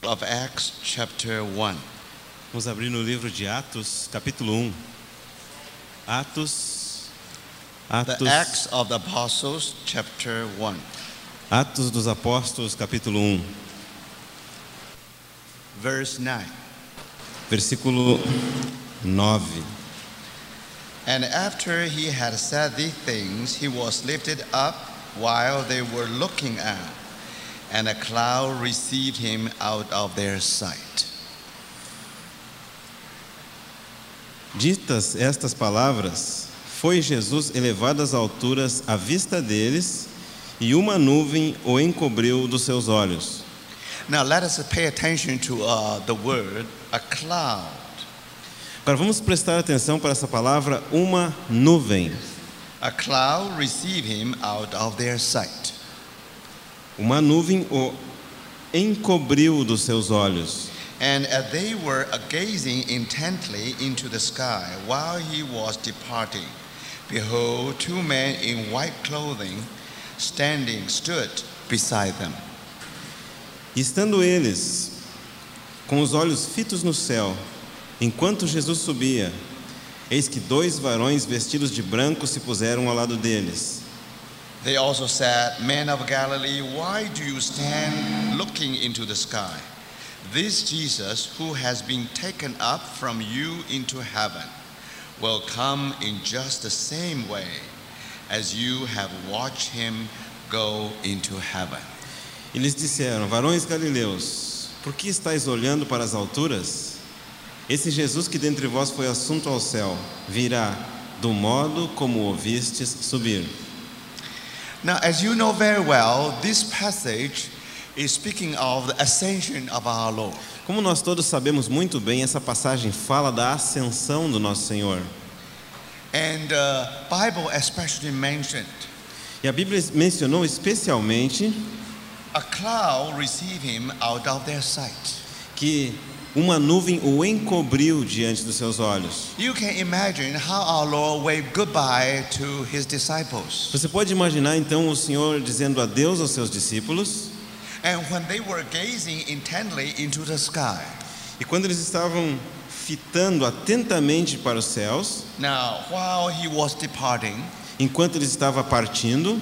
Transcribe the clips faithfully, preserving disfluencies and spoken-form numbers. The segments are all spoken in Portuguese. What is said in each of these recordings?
of Acts chapter one. Vamos abrir no livro de Atos, capítulo um. Atos, Atos, The Acts of the Apostles chapter one. Atos dos Apóstolos, capítulo um, Verse nine. versículo nove. And after he had said these things, he was lifted up while they were looking at, and a cloud received him out of their sight. Ditas estas palavras, foi Jesus elevado às alturas à vista deles, e uma nuvem o encobriu dos seus olhos. Now let us pay attention to uh, the word, a cloud. Agora vamos prestar atenção para essa palavra, uma nuvem. A cloud received him out of their sight. Uma nuvem o encobriu dos seus olhos. And as they were gazing intently into the sky while he was departing, behold, two men in white clothing standing stood beside them. E estando eles com os olhos fitos no céu, enquanto Jesus subia, eis que dois varões vestidos de branco se puseram ao lado deles. They also said, Men of Galilee, why do you stand looking into the sky? This Jesus, who has been taken up from you into heaven, will come in just the same way as you have watched him go into heaven. E lhes disseram, varões galileus, por que estáis olhando para as alturas? Esse Jesus que dentre vós foi assunto ao céu, virá do modo como o vistes subir. Now, as you know very well, this passage is speaking of the ascension of our Lord. Como nós todos sabemos muito bem, essa passagem fala da ascensão do nosso Senhor. And the Bible especially mentioned E a Bíblia mencionou especialmente a cloud received him out of their sight. que uma nuvem o encobriu diante dos seus olhos. You can imagine how our Lord waved goodbye to his disciples. Você pode imaginar então o Senhor dizendo adeus aos seus discípulos? And when they were gazing intently into the sky. E quando eles estavam fitando atentamente para os céus, Now, while he was departing, enquanto ele estava partindo,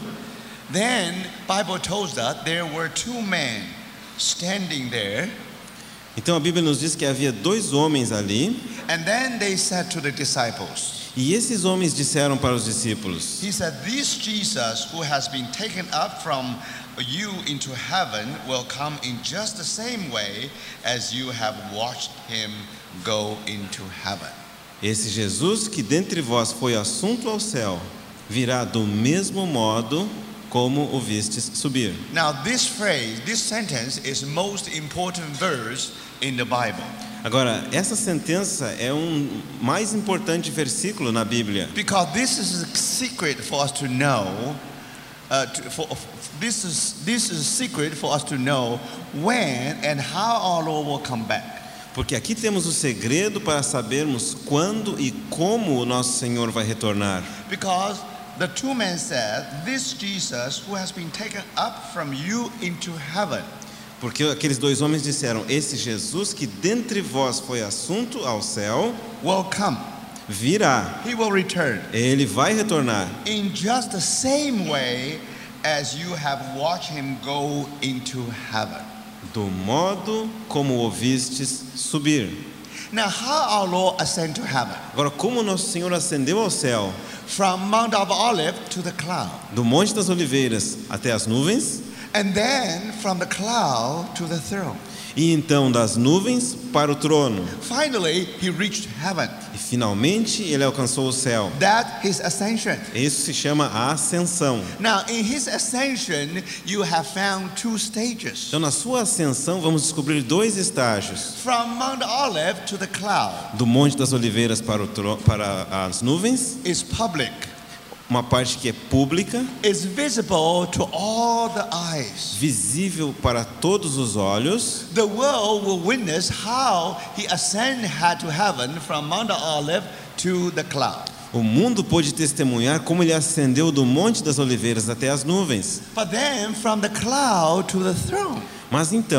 then Bible tells us there were two men standing there. então a Bíblia nos diz que havia dois homens ali, And then they said to the disciples, e esses homens disseram para os discípulos: he said, this Jesus who has been taken up from you into heaven will come in just the same way as you have watched him go into heaven. Esse Jesus que dentre vós foi assunto ao céu, virá do mesmo modo como o vistes subir. Now this phrase, this sentence is most important verse in the Bible. Agora, essa sentença é um mais importante versículo na Bíblia, Because this is a secret for us to know, uh, to, for, this is this is a secret for us to know when and how our Lord will come back. porque aqui temos o segredo para sabermos quando e como o nosso Senhor vai retornar. Because the two men said, this Jesus who has been taken up from you into heaven. Porque aqueles dois homens disseram, esse Jesus que dentre vós foi assunto ao céu, will come. virá, He will return ele vai retornar, in just the same way as you have watched him go into heaven. do modo como o vistes subir. Now, how our Lord ascend to heaven? Agora, como o nosso Senhor ascendeu ao céu, From Mount of Olives to the cloud. do Monte das Oliveiras até as nuvens, And then from the cloud to the throne. e então das nuvens para o trono. Finally, he reached heaven. E finalmente ele alcançou o céu. That's his ascension. Isso se chama a ascensão. Now, in his ascension, you have found two stages. Então, na sua ascensão, vamos descobrir dois estágios. From Mount Olive to the cloud Do Monte das Oliveiras para, o tro- para as nuvens, is public. uma parte que é pública, Is visible to all the eyes. visível para todos os olhos. The world will witness how he ascended to heaven from Mount Olive to the cloud. O mundo pôde testemunhar como ele ascendeu do Monte das Oliveiras até as nuvens. But then from the cloud to the throne. Mas então,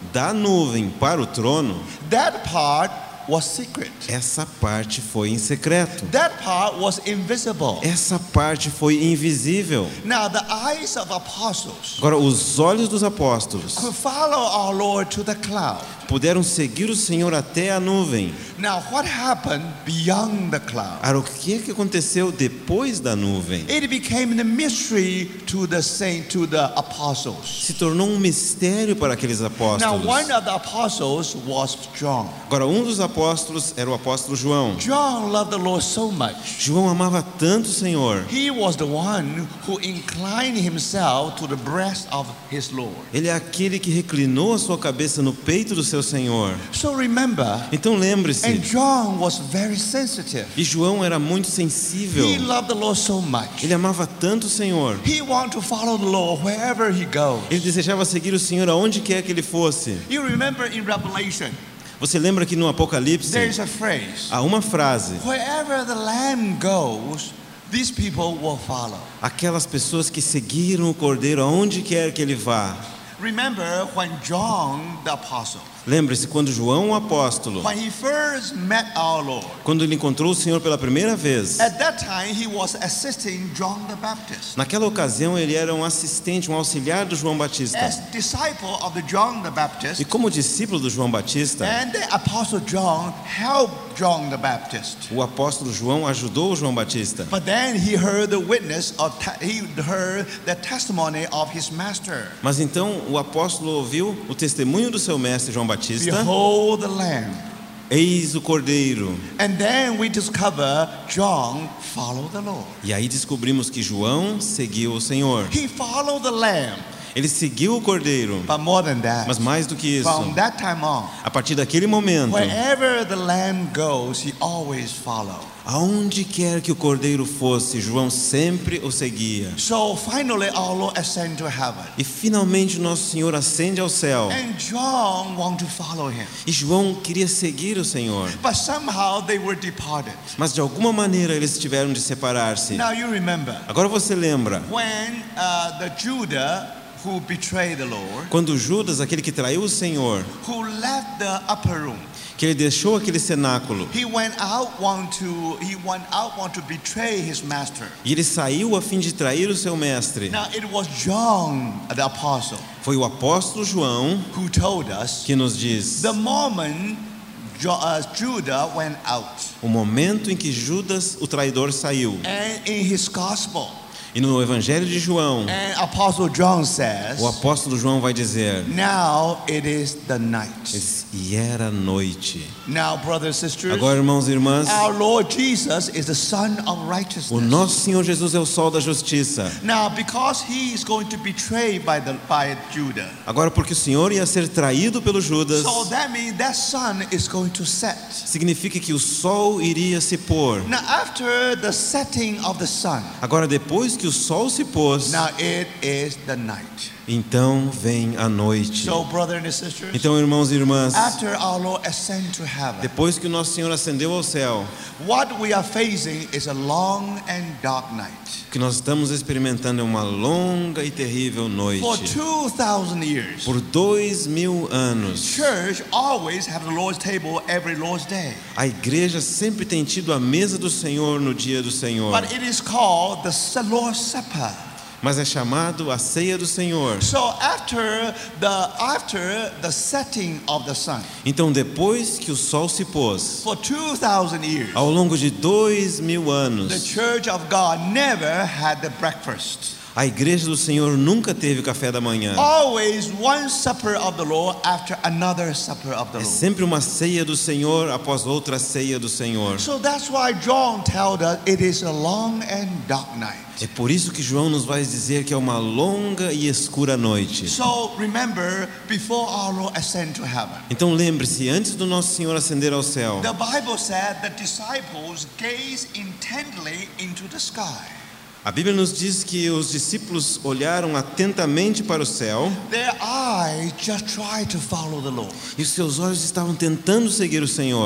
da nuvem para o trono, that part was secret. essa parte foi em secreto. That part was invisible. Essa parte foi invisível. Now the eyes of apostles Agora, os olhos dos apóstolos could follow our Lord to the cloud. puderam seguir o Senhor até a nuvem. Now what happened beyond the cloud? Agora, o que é que aconteceu depois da nuvem? It became the mystery to the saint, to the apostles. Se tornou um mistério para aqueles Now apóstolos. one of the apostles was John. Agora, um dos apóstolos era o apóstolo João. John loved the Lord so much. João amava tanto o Senhor. He was the one who inclined himself to the breast of his Lord. Ele é aquele que reclinou a sua cabeça no peito do seu Senhor. So remember, Então and lembre-se, John was very sensitive. e João era muito sensível. He loved the Lord so much. Ele amava tanto o Senhor. He wanted to follow the Lord wherever he goes. Ele desejava seguir o Senhor aonde quer que ele fosse. You remember in Revelation, Você lembra que no Apocalipse there is a phrase, há uma frase: wherever the Lamb goes, these people will follow. aquelas pessoas que seguiram o Cordeiro aonde quer que ele vá. Remember when John the apostle, Lembre-se, quando João, o apóstolo, when he first met our Lord, quando ele encontrou o Senhor pela primeira vez, at that time he was assisting John the Baptist. naquela ocasião ele era um assistente, um auxiliar do João Batista. As disciple of the John the Baptist, E como discípulo do João Batista, and the apostle John helped John the Baptist. o apóstolo João ajudou o João Batista. But then he heard the witness of te- he heard the testimony of his master. Mas então o apóstolo ouviu o testemunho do seu mestre João Batista. Behold the Lamb. Eis o Cordeiro. And then we discover John followed the Lord. E aí descobrimos que João seguiu o Senhor. He followed the Lamb. Ele seguiu o Cordeiro. But more than that, Mas mais do que isso, from that time on, a partir daquele momento, wherever the Lamb goes, he always followed. aonde quer que o Cordeiro fosse, João sempre o seguia. So finally our Lord ascended to heaven. E finalmente nosso Senhor ascende ao céu. And John wanted to follow him. E João queria seguir o Senhor. But somehow they were departed. Mas de alguma maneira eles tiveram de separar-se. Now you remember, Agora você lembra, when uh, the Judah who betrayed the Lord, quando Judas, aquele que traiu o Senhor, who left the upper room, que ele deixou aquele cenáculo, he went out want to he went out want to betray his master. e ele saiu a fim de trair o seu mestre. Now it was John the apostle Foi o apóstolo João who told us que nos diz the moment Jo- uh, Judah went out, o momento em que Judas, o traidor, saiu. and in his gospel, E no Evangelho de João, and Apostle John says, o apóstolo João vai dizer: now it is the night. e era noite. Now, brothers and sisters, Agora, irmãos e irmãs, our Lord Jesus is the Son of o righteousness. nosso Senhor Jesus é o sol da justiça. Now, because he is going to betray by the by Judah, Agora, porque o Senhor ia ser traído pelo Judas, so that means that sun is going to set. significa que o sol iria se pôr. Now, after the setting of the sun, Agora, depois que o sol se pôs, now it is the night. então vem a noite. So, brothers and sisters, Então, irmãos e irmãs, after our Lord ascended to heaven, depois que o nosso Senhor ascendeu ao céu, what we are facing is a long and dark night. o que nós estamos experimentando é uma longa e terrível noite. For two thousand years, Por dois mil anos, church always have the Lord's table every Lord's day. a igreja sempre tem tido a mesa do Senhor no dia do Senhor, But it is called the Lord's Supper. mas é chamado a ceia do Senhor. So after the after the setting of the sun, Então, depois que o sol se pôs, for two thousand years, ao longo de dois mil the anos, Church of God never had the breakfast. a igreja do Senhor nunca teve café da manhã. Always one supper of the Lord after another supper of the É Lord. sempre uma ceia do Senhor após outra ceia do Senhor. So that's why John tells us it is a long and dark night. É por isso que João nos vai dizer que é uma longa e escura noite. So remember, before our Lord ascended to heaven, Então lembre-se, antes do nosso Senhor ascender ao céu, the Bible said the disciples gazed intently into the sky. a Bíblia nos diz que os discípulos olharam atentamente para o céu Their eyes just tried to follow the Lord. e os seus olhos estavam tentando seguir o Senhor.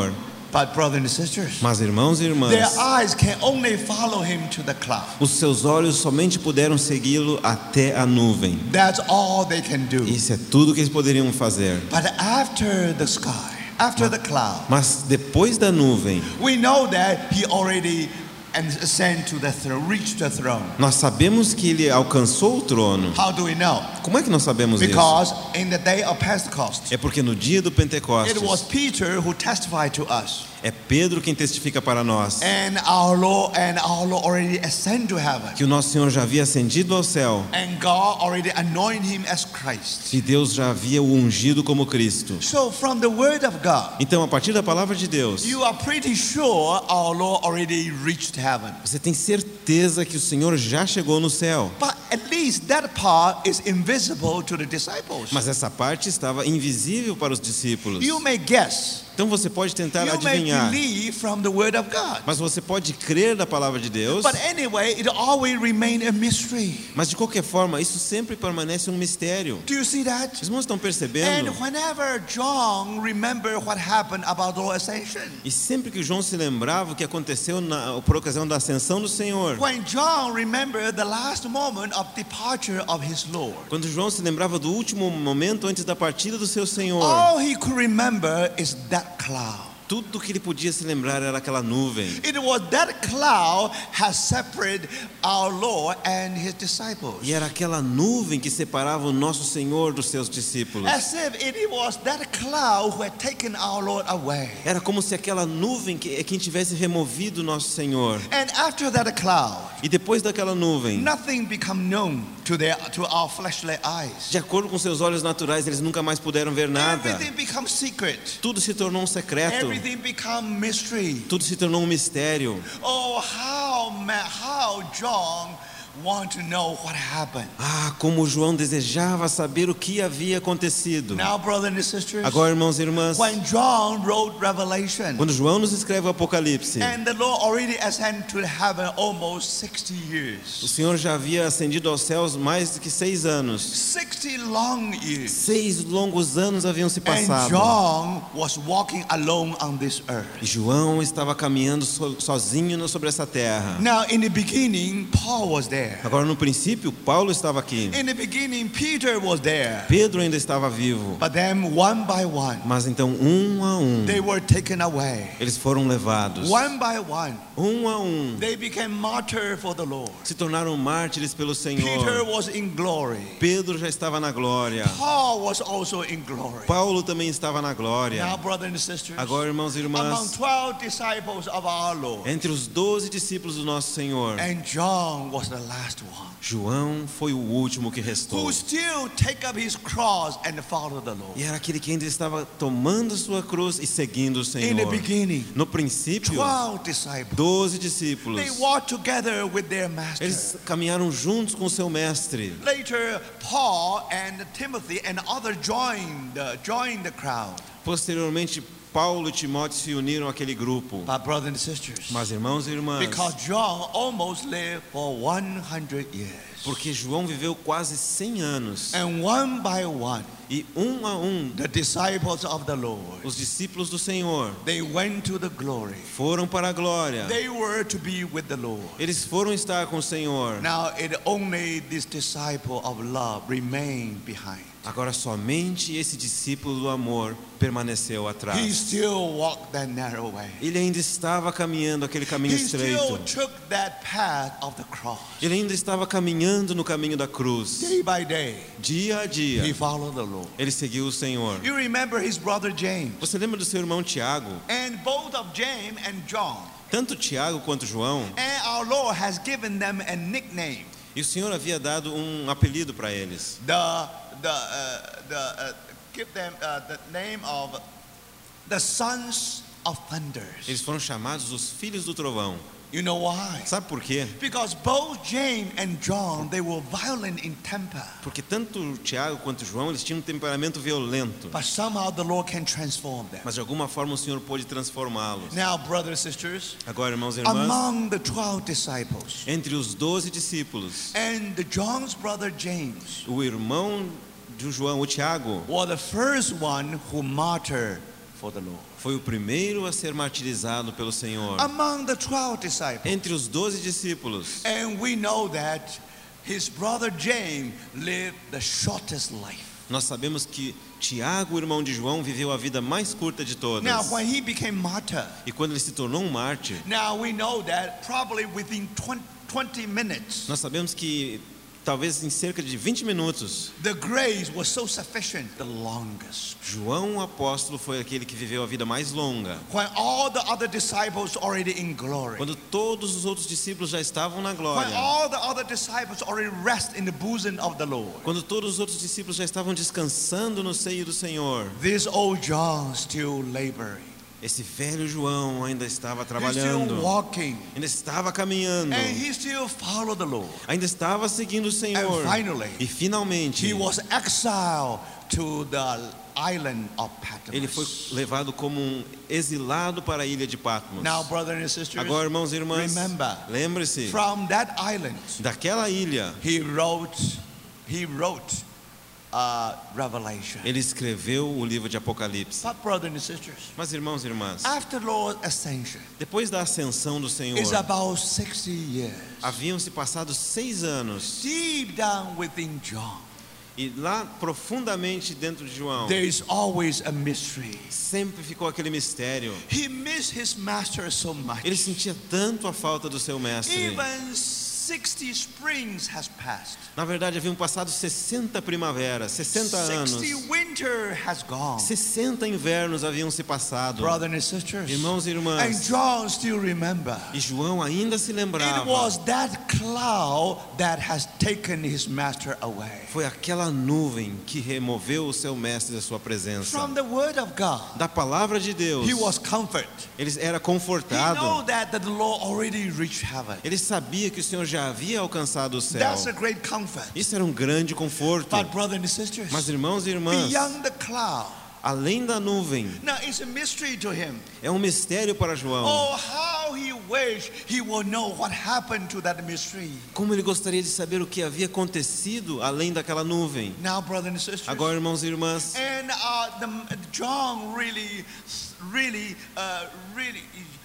But brothers and sisters, Mas irmãos e irmãs, their eyes can only follow him to the cloud. os seus olhos somente puderam segui-lo até a nuvem. That's all they can do. Isso é tudo que eles poderiam fazer. But after the sky, after the cloud, Mas depois da nuvem, we know that he already ascended to the throne, reached the throne. nós sabemos que ele alcançou o trono. How do we know? Como é que nós sabemos isso? Because in the day of Pentecost, É porque no dia do it Pentecostes, was Peter who testified to us. é Pedro quem testifica para nós And our Lord and our Lord already ascended to heaven. que o nosso Senhor já havia ascendido ao céu And God already anointed him as Christ. e Deus já havia o ungido como Cristo. So from the word of God, Então, a partir da palavra de Deus, you are pretty sure our Lord already reached heaven. você tem certeza que o Senhor já chegou no céu. But at least that part is invisible to the disciples. Mas essa parte estava invisível para os discípulos. You may guess. Então você pode tentar You may adivinhar, believe from the word of God. mas você pode crer na palavra de Deus. But anyway, it always remain a mystery. Mas de qualquer forma, isso sempre permanece um mistério. Do you see that? Os irmãos estão percebendo? And whenever John remember what happened about the ascension, E sempre que João se lembrava o que aconteceu na, por ocasião da ascensão do Senhor, when John remembered the last moment of departure of his Lord, quando João se lembrava do último momento antes da partida do seu Senhor, all he could remember is that cloud. tudo que ele podia se lembrar era aquela nuvem. It was that cloud has separated our Lord and his disciples. E era aquela nuvem que separava o nosso Senhor dos seus discípulos. As if it was that cloud who had taken our Lord away. Era como se aquela nuvem que é quem tivesse removido o nosso Senhor. And after that cloud, E depois daquela nuvem, nothing become known to their to our fleshly eyes. de acordo com seus olhos naturais, eles nunca mais puderam ver nada. Everything becomes secret. Tudo se tornou um secreto. Everything become mystery. Tudo se tornou um mistério. Oh, how ma- how John want to know what happened. Ah, como João desejava saber o que havia acontecido. Now, brothers and sisters, Agora, irmãos e irmãs, when John wrote Revelation, quando João nos escreve o Apocalipse, and the Lord already ascended to heaven almost sixty o years. Senhor já havia ascendido aos céus mais do que seis anos. sixty long years. Seis longos anos haviam se And passado. John was walking alone on this earth. E João estava caminhando so- sozinho sobre essa terra. Now, in the beginning, Paul was there. Agora, no princípio, Paulo estava aqui. In the beginning, Peter was there. Pedro ainda estava vivo. But then, one by one, Mas então, um a um, they were taken away. eles foram levados. One by one, Um a um, they became martyrs for the Lord. se tornaram mártires pelo Peter Senhor. was in glory. Pedro já estava na glória. Paul was also in glory. Paulo também estava na glória. Now, brothers and sisters, Agora, irmãos e among irmãs, twelve disciples of our Lord, entre os doze discípulos do nosso Senhor, and John was the last one, João foi o último que restou. who still take up his cross and follow the Lord. E era aquele que ainda estava tomando sua cruz e seguindo o In the Senhor. beginning, No princípio, twelve disciples, doze discípulos. they walked together with their master. Eles caminharam juntos com seu mestre. Later, Paul and Timothy and others joined, uh, joined the crowd. Posteriormente, Paulo e Timóteo se uniram àquele grupo. But brothers and sisters, Mas, irmãos e irmãs, because John almost lived for one hundred years. porque João viveu quase cem anos. And one by one, E um a um, the disciples of the Lord, os discípulos do Senhor they went to the glory. foram para a glória. They were to be with the Lord. Eles foram estar com o Senhor. Now, it only this disciple of love remained behind. Agora somente esse discípulo do amor permaneceu He atrás. still walked that narrow way. Ele ainda estava caminhando aquele caminho He still estreito. took that path of the cross. Ele ainda estava caminhando no caminho da cruz. Day by day, Dia a he dia, followed the Lord. ele seguiu o Senhor. You remember his brother James. Você lembra do seu irmão Tiago? And both of James and John. Tanto Tiago quanto João. And our Lord has given them a nickname. E o Senhor havia dado um apelido para eles. The the uh, the uh, give them uh, the name of the sons of thunders. Eles foram chamados os filhos do trovão. You know why? Sabe por quê? Because both James and John, they were violent in temper. Porque tanto Tiago quanto João, eles tinham um temperamento violento. But somehow the Lord can transform them. Mas de alguma forma o Senhor pôde transformá-los. Now, brothers and sisters, Agora, irmãos e irmãs, among the twelve disciples entre os doze discípulos, and the John's brother James o irmão de João, o Tiago, was the first one who martyred for the Lord. Foi o primeiro a ser martirizado pelo Senhor. Among the twelve disciples. Entre os doze discípulos. And we know that his brother James lived the shortest life. Nós sabemos que Tiago, o irmão de João, viveu a vida mais curta de todas. Now, when he became martyr, E quando ele se tornou um mártir, now we know that probably within twenty minutes, nós sabemos que talvez em cerca de vinte minutos, the grace was so sufficient, the longest. João, o apóstolo, foi aquele que viveu a vida mais longa. When all the other disciples already in glory. Quando todos os outros discípulos já estavam na When glória. all the other disciples already rest in the bosom of the Lord. Quando todos os outros discípulos já estavam descansando no seio do Senhor. This old John still laboring. Esse velho João ainda estava He's trabalhando. still walking. Ainda estava caminhando. And he still followed the Lord. Ainda estava seguindo o Senhor. And finally, E finalmente, he was exiled to the island of ele foi Patmos. levado como um exilado para a ilha de Patmos. Now, brothers and sisters, Agora, irmãos e irmãs, remember, lembre-se, from that island, daquela ilha, he wrote, he wrote uh, Revelation. ele escreveu o livro de Apocalipse. But, brothers and sisters, Mas, irmãos e irmãs, after Lord's ascension, depois da ascensão do Senhor, it's about sixty years. haviam-se passado seis anos. Deep down within John, E lá, profundamente dentro de João, there is always a mystery. sempre ficou aquele mistério. He missed his master so much. Ele sentia tanto a falta do seu mestre. Even sixty springs has passed. Na verdade, haviam passado sessenta primaveras, sessenta anos. sixty winter has gone. sessenta invernos haviam se passado. Brothers and sisters, Irmãos e and irmãs, John still remember. e João ainda se It lembrava. was that cloud that has taken his master away. Foi aquela nuvem que removeu o seu mestre da sua presença. From the word of God, Da palavra de Deus, he was comforted. ele era He confortado. know that the Lord already reached heaven. Ele sabia que o Senhor já havia alcançado o céu. That's a great comfort. Isso era um grande conforto. But brothers and sisters, Mas, irmãos e irmãs, beyond the cloud, além da nuvem, now it's a mystery to him. é um mistério para João. Oh, how he wished he would know what happened to that mystery. Como ele gostaria de saber o que havia acontecido além daquela nuvem. Now, brothers and sisters, Agora, irmãos e irmãs, and uh, the, John really, really, uh, really,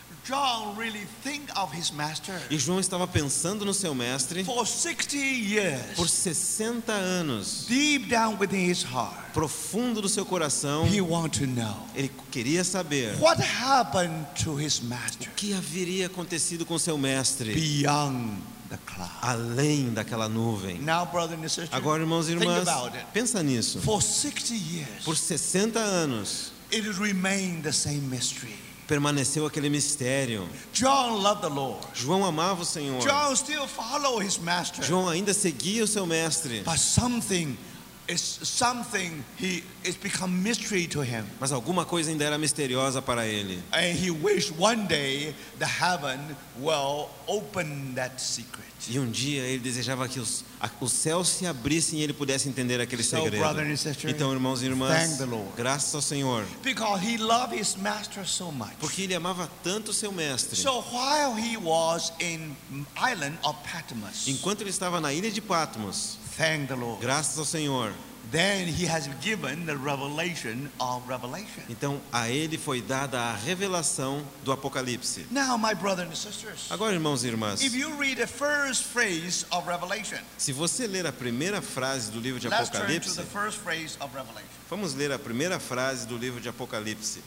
John really think of his master. e João estava pensando no seu mestre For sixty years, por sessenta anos. deep down within his heart, Profundo do seu coração, he want to know ele queria saber what happened to his master o que haveria acontecido com seu mestre beyond the cloud. além daquela nuvem. Now, brothers and sisters, Agora, irmãos e think irmãs, about it. pensa nisso. For sixty years, Por sessenta anos, it remained the same mystery. permaneceu aquele mistério. John loved the Lord. João amava o Senhor. John still followed his master. João ainda seguia o seu mestre. But something is something he it's become mystery to him. Mas alguma coisa ainda era misteriosa para ele. And he wished one day the heaven will open that secret. E um dia ele desejava que os, a, os céus se abrissem e ele pudesse entender aquele So, segredo. brother and sister, Então, irmãos e irmãs, thank the Lord. graças ao Senhor, Because he loved his master so much. porque ele amava tanto o seu mestre. So while he was in island of Patmos, Enquanto ele estava na ilha de Patmos, thank the Lord. graças ao Senhor, Then he has given the revelation of Revelation. então a ele foi dada a revelação do Apocalipse. Now, my brothers and sisters, Agora, irmãos e irmãs, if you read the first phrase of Revelation, se você ler a primeira frase do livro de let's turn to Apocalipse, the first phrase of Revelation. vamos ler a primeira frase do livro de Apocalipse,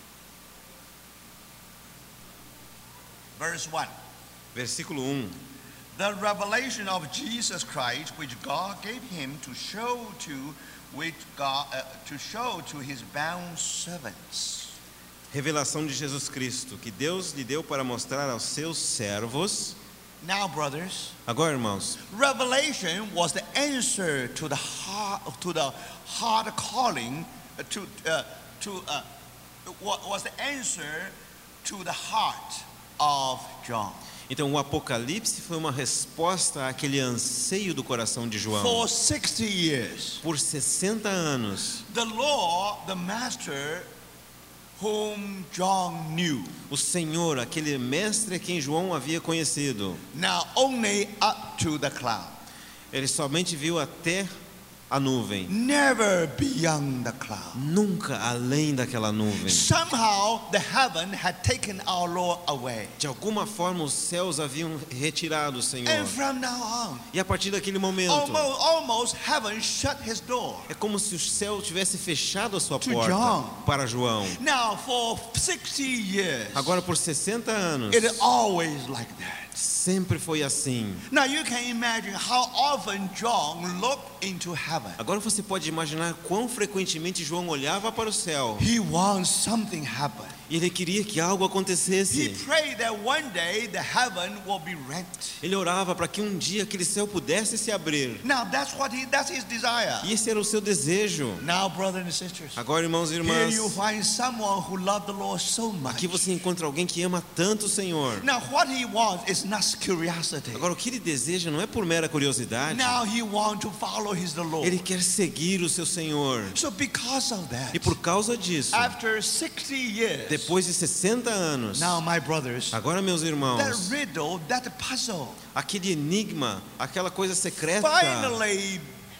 Verse one. versículo um. The revelation of Jesus Christ, which God gave him to show to, which God uh, to show to his bound servants. Revelação de Jesus Cristo, que Deus lhe deu para mostrar aos seus servos. Now, brothers, Agora, irmãos, revelation was the answer to the hard, to the hard calling, uh, to uh, to uh, wa- was the answer to the heart of John. então o Apocalipse foi uma resposta àquele anseio do coração de João. For sixty years, Por sessenta anos, the Lord, the Master, whom John knew, o Senhor, aquele mestre a quem João havia conhecido, now only up to the cloud. ele somente viu até a nuvem. Never beyond the cloud. Nunca além daquela nuvem. Somehow the heaven had taken our Lord away. De alguma forma os céus haviam retirado o Senhor. And from now on, E a partir daquele momento, almost, almost heaven shut his door. é como se o céu tivesse fechado a sua To porta John. para João. Now for sixty years, Agora por sessenta anos, it is always like that. sempre foi assim. Now you can imagine how often John looked into heaven. Agora você pode imaginar quão frequentemente João olhava para o céu. He wants something happen. E ele queria que algo He acontecesse. prayed that one day the heaven will be rent. Ele orava para que um dia aquele céu pudesse se abrir. Now that's what he that's his desire. E esse era o seu desejo. Now, brothers and sisters, Agora, irmãos e here irmãs, you find someone who loved the Lord so much. aqui você encontra alguém que ama tanto o Senhor. Now what he wants is not curiosity. Agora, o que ele deseja não é por mera curiosidade. Now he wants to follow his the Lord. Ele quer seguir o seu Senhor. So because of that, E por causa disso, after sixty years, depois de sessenta anos, now my brothers, agora, meus that irmãos, riddle, that puzzle, aquele enigma, aquela coisa secreta, finally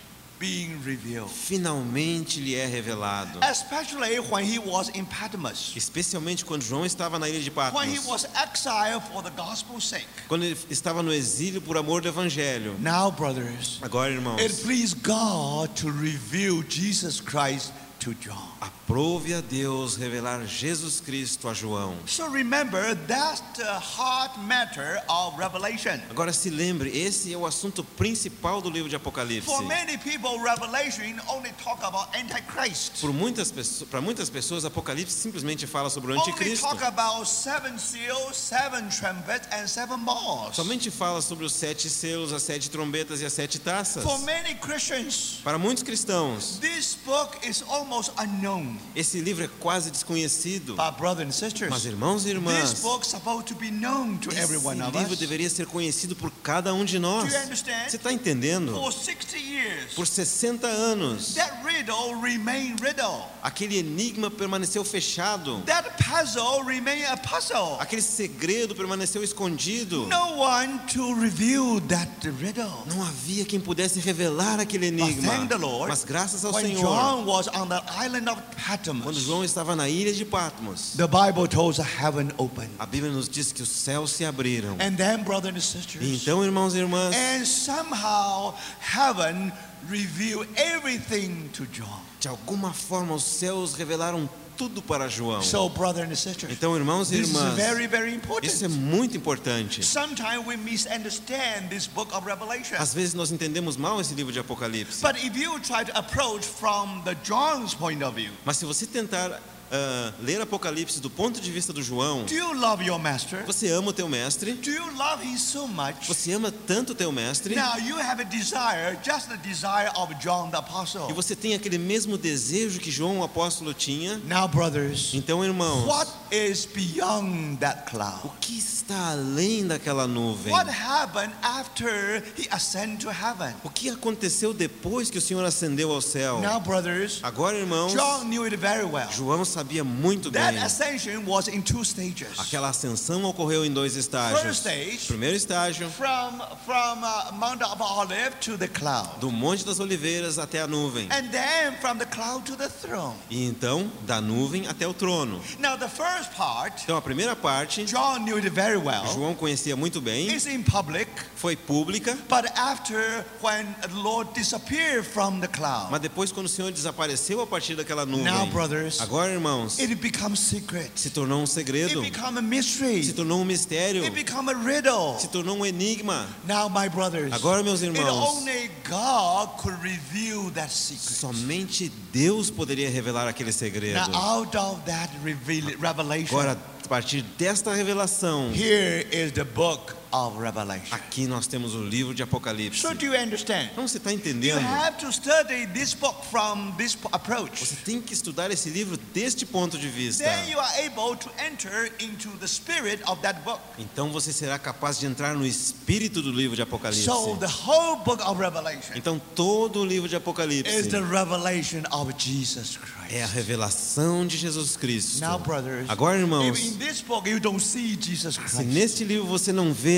being revealed. finalmente lhe é revelado. Especially when he was in Patmos, Especialmente quando João estava na ilha de when he Patmos, was exiled for the gospel's sake. quando ele estava no exílio por amor do Evangelho. Now, brothers, Agora, irmãos, it pleased God to reveal Jesus Christ to John. aprove a Deus revelar Jesus Cristo a João. So remember, that's the heart matter of Revelation. Agora se lembre, esse é o assunto principal do livro de Apocalipse. For many people, Revelation only talk about Antichrist. Por muitas pessoas, para muitas pessoas, Apocalipse simplesmente fala sobre o Only anticristo. talk about seven seals, seven trumpets, and seven bowls. Somente fala sobre os sete selos, as sete trombetas e as sete taças. For many Christians, Para muitos cristãos, this book is almost unknown. esse livro é quase desconhecido. But brothers and sisters, Mas irmãos e this irmãs, book is supposed to be known to every esse one of livro us. deveria ser conhecido por cada um de nós. Do you understand? Você está entendendo? For sixty years, Por sessenta anos, that riddle remained riddle. aquele enigma permaneceu fechado. That puzzle remained a puzzle. Aquele segredo permaneceu escondido. No one to reveal that riddle. Não havia quem pudesse revelar aquele But enigma. thank the Lord, Mas graças ao when Senhor, John was on the island of quando Patmos, João estava na ilha de Patmos, the Bible tells us heaven opened. a Bíblia nos diz que os céus se abriram. And then, brothers and E sisters, então, irmãos e irmãs, and somehow heaven revealed everything to John. de alguma forma os céus revelaram tudo para João. So, brothers and sisters, Então, irmãos e this is irmãs, very, very isso é important. muito importante. Sometimes we misunderstand this book of Revelation. Às vezes nós entendemos mal esse livro de Apocalipse. But if you try to approach from the John's point of view, Mas se você tentar ah, ler Apocalipse do ponto de vista do João, do you love your master? você ama o teu mestre? Do you love him so much? Você ama tanto o teu mestre? Now you have a desire, just the desire of John the Apostle. E você tem aquele mesmo desejo que João o apóstolo tinha? Now, brothers, Então, irmãos, what is beyond that cloud? o que está além daquela nuvem? What happened after he ascended to heaven? O que aconteceu depois que o Senhor ascendeu ao céu? Now, brothers, Agora, irmãos, John knew it very well. João sabia muito bem. That ascension was in two stages. Aquela ascensão ocorreu em dois First estágios. stage, Primeiro estágio, from from uh, Mount of Olive to the cloud, do Monte das Oliveiras até a nuvem. and then from the cloud to the throne. E então, da nuvem até o trono. Now, the first part, Então, a primeira parte, John knew it very well. João conhecia muito bem, It's in public, foi pública. but after when the Lord disappeared from the cloud, Mas depois, quando o Senhor desapareceu a partir daquela nuvem, now, brothers, agora, irmãos, it becomes secret. se tornou um It segredo, become a mystery. se tornou um mistério, It become a riddle. se tornou um enigma. Now, my brothers, Agora, meus it irmãos, only God could reveal that secret. somente Deus poderia revelar aquele segredo. Now, out of that reveal, revelation, Agora, a partir desta revelação, here is the book of Revelation. aqui nós temos o livro de Apocalipse. So, do you understand? Então você está You entendendo? have to study this book from this approach. Você tem que estudar esse livro deste ponto de vista. Then you are able to enter into the spirit of that book. Então você será capaz de entrar no espírito do livro de Apocalipse. So the whole book of Revelation Então todo o livro de is Apocalipse the revelation of Jesus Christ. é a revelação de Jesus Cristo. Now, brothers, Agora, if irmãos, in this book you don't see Jesus se Christ, neste livro você não vê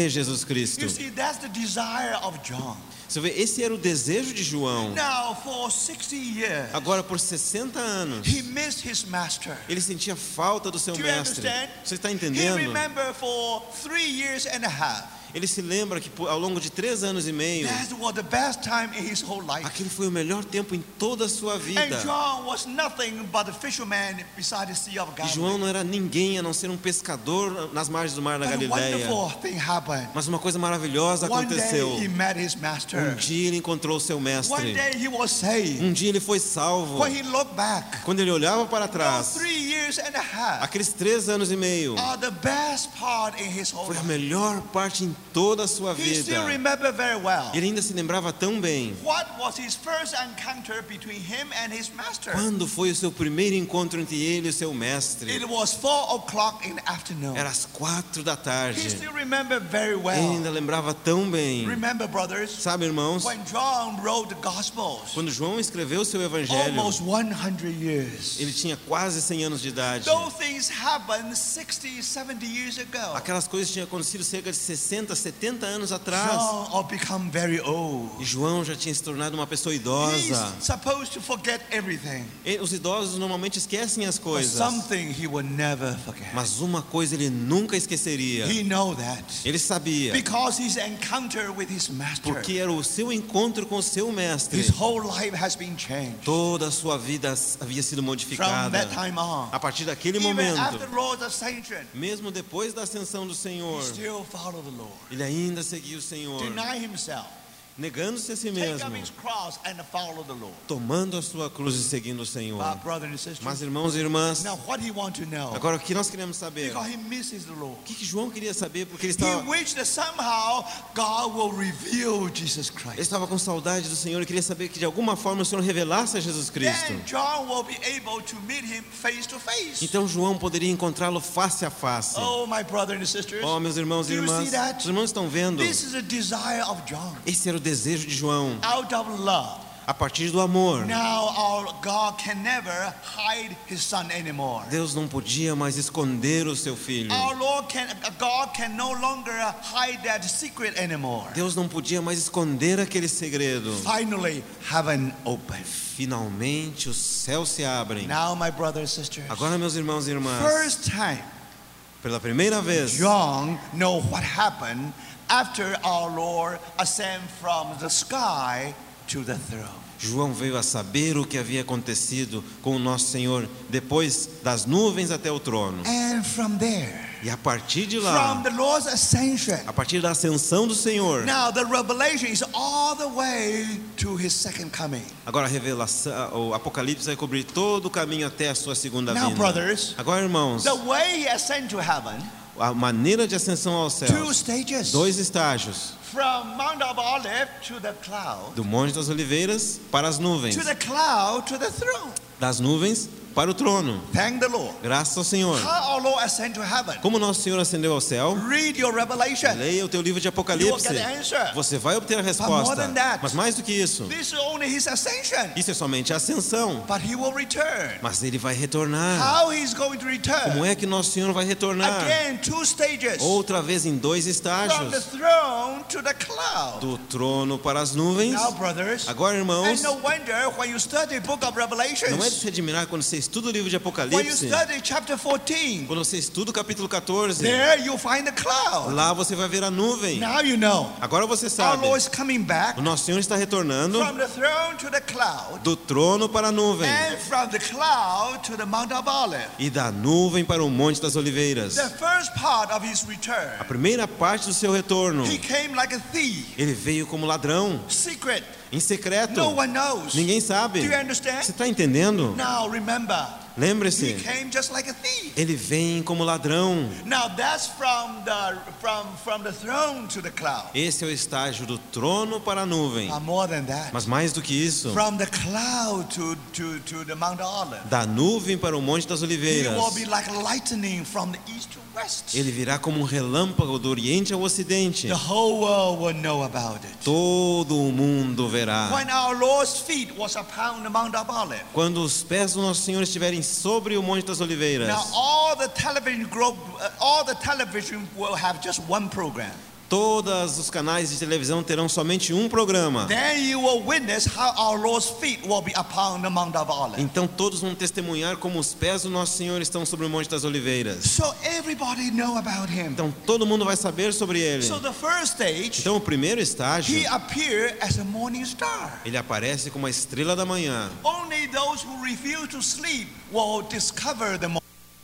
ver Jesus Cristo. You see, that's the desire of John. Você vê, esse era o desejo de João. Now, for sixty years, Agora, por sessenta anos, he missed his master. ele sentia falta do seu Do you mestre. understand? Você está He entendendo? remembered for three years and a half. Ele se lembra que por- ao longo de três anos e meio, That was the best time in his whole life. aquele foi o melhor tempo em toda a sua And vida. John was nothing but a fisherman beside the Sea of E Galilee. João não era ninguém a não ser um pescador nas margens do mar da But a Galileia. wonderful thing happened. Mas uma coisa maravilhosa One day aconteceu. he met his Um master. dia ele encontrou o seu One mestre. day he was saved. Um dia ele foi salvo. When he looked back, Quando ele olhava para those trás, three years and a half aqueles três anos e meio are the best part in his whole foi a life. melhor parte em toda a sua He vida. still remember very well. Ele ainda se lembrava tão bem. What was his first encounter between him and his master? Quando foi o seu primeiro encontro entre ele e o seu mestre? It was four o'clock in the afternoon. Era às quatro da He tarde. still remember very Ele well. ainda lembrava tão bem. Remember, brothers, Sabe, irmãos, when John wrote the Gospels, quando João escreveu o seu evangelho, almost one hundred years. ele tinha quase cem anos de idade. Those things happened sixty, seventy years ago. Aquelas coisas tinham acontecido cerca de sessenta, setenta anos atrás. John had become very old. E João já tinha se tornado uma pessoa He's idosa. supposed to forget everything. E os idosos normalmente esquecem as But coisas. something he will never forget. Mas uma coisa ele nunca esqueceria. He know that. Ele sabia. Because his encounter with his master. Porque era o seu encontro com o seu mestre. His whole life has been changed. Toda a sua vida havia sido From modificada. that time on. A partir daquele Even momento, after the Lord's ascension, mesmo depois da ascensão do he Senhor, still followed the Lord. ele ainda seguia o Senhor, Deny himself. negando-se a si Take mesmo, up his cross and follow the Lord. tomando a sua cruz e seguindo o Senhor. My brother and sister. Mas, irmãos e irmãs, Now what he want to know? agora o que nós queremos saber? Because he misses the Lord. O que, que João queria saber? Porque ele He estava, wished that somehow God will reveal Jesus ele Christ. estava com saudade do Senhor e queria saber que de alguma forma o Senhor revelasse a Jesus Cristo. Then John will be able to meet him face to face. Então João poderia encontrá-lo face a face. Oh, my brother and sisters. Oh, meus irmãos e Do you irmãs, see that? os irmãos estão vendo? This is a desire of John. Esse era o desejo de João. Out of love. A partir do amor, Now our God can never hide his son anymore. Deus não podia mais esconder o seu filho. Our Lord can, God can no longer hide that secret anymore. Deus não podia mais esconder aquele segredo. Finally, heaven opened. Finalmente os céus se abrem. Now, my brothers and sisters, Agora, meus irmãos e irmãs, first time pela primeira vez, John know what happened after our Lord ascend from the sky to the throne. João veio a saber o que havia acontecido com o nosso Senhor depois das nuvens até o trono. And from there, E a partir de from lá, the Lord's ascension, a partir da ascensão do Senhor, now the revelation is all the way to his second coming. agora a revelação, o Apocalipse vai cobrir todo o caminho até a sua segunda Now, vinda. brothers, Agora, irmãos, the way he ascended to heaven, a maneira de ascensão aos two céus, stages. dois estágios, From Mount of Olive to the cloud, do Monte das Oliveiras para as nuvens, to the cloud to the throne. das nuvens para o trono. Thank the Lord. Graças ao Senhor. How our Lord ascended to heaven. Como nosso Senhor ascendeu ao céu, Read your Revelation. leia o teu livro de You will Apocalipse. get the answer. Você vai obter a more resposta. than that, Mas mais do que isso, This is only his ascension, isso é somente a ascensão. but he will return. Mas ele vai retornar. How he's going to return? Como é que nosso Senhor vai retornar? Again, two stages. Outra vez em dois From the estágios. throne to the cloud. Do trono para as nuvens. Now, brothers, Agora, and irmãos, no wonder when you study the book of não é de Revelations, se admirar quando você estuda o livro de when you Apocalipse, study chapter fourteen, quando você estuda o capítulo quatorze, there you find the cloud. lá você vai ver a nuvem. Now you know. Agora você Our sabe, Lord is coming back o nosso Senhor está retornando from the throne to the cloud, do trono para a nuvem and from the cloud to the Mount of Olive. e da nuvem para o Monte das Oliveiras. The first part of his return, A primeira parte do seu retorno, he came like a thief, ele veio como ladrão, secret. em secreto. No one knows. Ninguém sabe. Do you understand? Você está entendendo? Now remember, he Lembre-se, came just like a thief. ele vem como ladrão. Now that's from the from from the throne to the cloud. Esse é o estágio do trono para a nuvem. Uh, more than that, Mas mais do que isso, from the cloud to to to the Mount Olive. da nuvem para o Monte das He Oliveiras. will be like lightning from the east to west. Ele virá como um relâmpago do Oriente ao Ocidente. The whole world will know about it. Todo o mundo verá. When our Lord's feet was upon the Mount of Olive. Quando os pés do nosso Senhor estiverem sobre o Monte das Oliveiras, Now all the television group, uh, all the television will have just one program. Todos os canais de televisão terão somente um programa. Then you will witness how our Lord's feet will be upon the Mount of Olives. Então todos vão testemunhar como os pés do nosso Senhor estão sobre o Monte das Oliveiras. So everybody know about him. Então todo mundo vai saber sobre ele. So the first stage, Então o primeiro estágio, he appeared as a morning star. ele aparece como a estrela da manhã. Only those who refuse to sleep will discover the morning.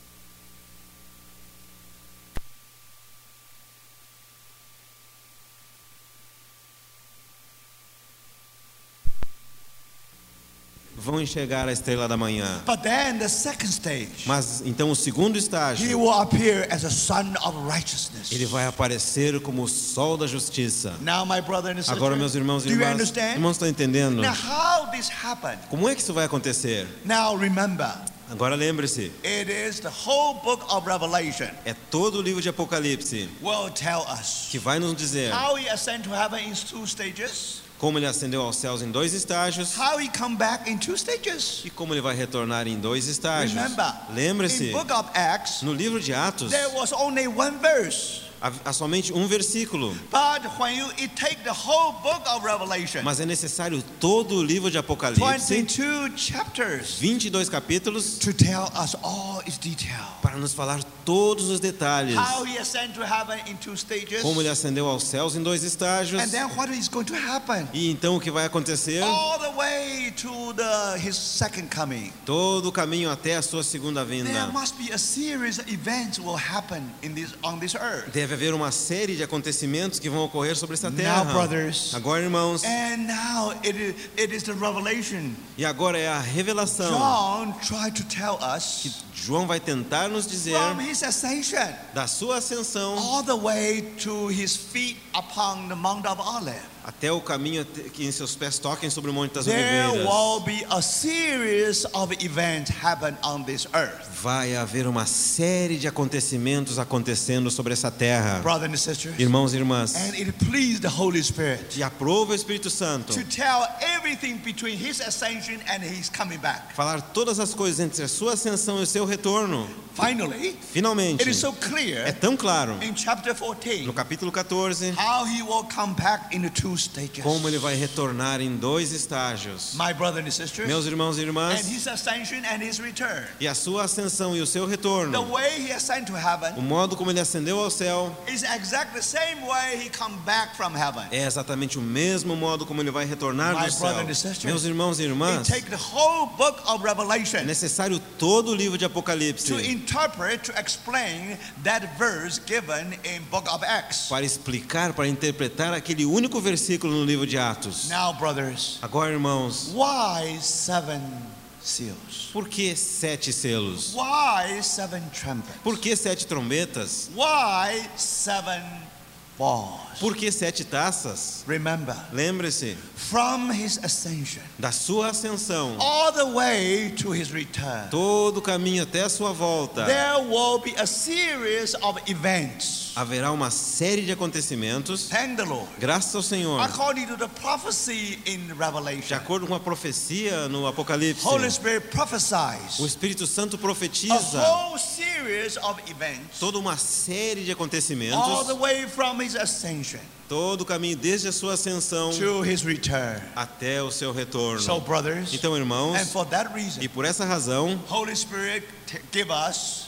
Vão enxergar a estrela da manhã. But then the second stage, Mas então o segundo he estágio, will appear as a son of righteousness. ele vai aparecer como o sol da justiça. Now, my brother and sister, Agora, meus irmãos e do you irmãs, understand? irmãos, estão entendendo? Now, how this happened? Como é que isso vai acontecer? Now, remember, Agora lembre-se, it is the whole book of Revelation é todo o livro de Apocalipse will tell us que vai nos dizer how he ascended to heaven in two stages, como ele ascendeu aos céus em dois estágios how he come back in two stages. e como ele vai retornar em dois estágios. Remember, Lembre-se, in book of Acts, no livro de Atos, there was only one verse. há há somente um versículo, But when you it take the whole book of Revelation, mas é necessário todo o livro de Apocalipse, twenty-two chapters, vinte e dois capítulos, to tell us all its detail. para nos falar todos os detalhes. How he ascended to heaven in two stages, Como ele ascendeu aos céus em dois estágios. and then what is going to happen E então o que vai acontecer? all the way to the his second coming. Todo o caminho até a sua segunda There vinda. must be a series of events will happen in this on this earth. Deve haver uma série de acontecimentos que vão ocorrer sobre essa terra. Now, brothers, Agora, irmãos, and now it is, it is the revelation. e agora é a revelação John tried to tell us que João vai tentar nos dizer from his ascension da sua ascensão all the way to his feet upon the Mount of Olives. até o caminho até que em seus pés toquem sobre o Monte das There Oliveiras. will be a series of events happen on this earth. Vai haver uma série de acontecimentos acontecendo sobre essa terra. Brothers and sisters, Irmãos e irmãs, and it pleased the Holy Spirit e aprova o Espírito Santo to tell everything between his ascension and his coming back. falar todas as coisas entre a sua ascensão e o seu retorno. Finally, Finalmente, it is so é clear tão claro in chapter fourteen no capítulo quatorze how he will come back in the two stages. como ele vai retornar em dois estágios. My brothers and sisters, Meus irmãos e and irmãs, his ascension and his return. e a sua ascensão e o seu The retorno, way he ascended to o heaven modo como ele ascendeu ao céu, is exactly the same way he come back from heaven. é exatamente o mesmo modo como ele vai retornar My do céu. brother and sister, Meus irmãos e It irmãs, take the whole book of é Revelation necessário todo o livro de Apocalipse to interpret, to explain that verse given in book of Acts. para explicar, para interpretar aquele único versículo no livro de Atos. Now, brothers, Agora, irmãos, why seven seals? por que sete selos? Why seven trumpets? Por que sete trombetas? Why seven balls? Por que sete taças? Remember, Lembre-se, from his ascension da sua ascensão, all the way to his return, todo o caminho até a sua volta, there will be a series of events. haverá uma série de acontecimentos, Thank the Lord. graças ao Senhor, According to the prophecy in de Revelation, acordo com a profecia no Apocalipse. Holy Spirit prophesies O Espírito Santo a profetiza whole series of events toda uma série de all the acontecimentos, way from his ascension todo o caminho desde a sua ascensão to his return. até o seu retorno. So, brothers, Então, and irmãos, for that reason, e por essa razão, Holy Spirit t- give us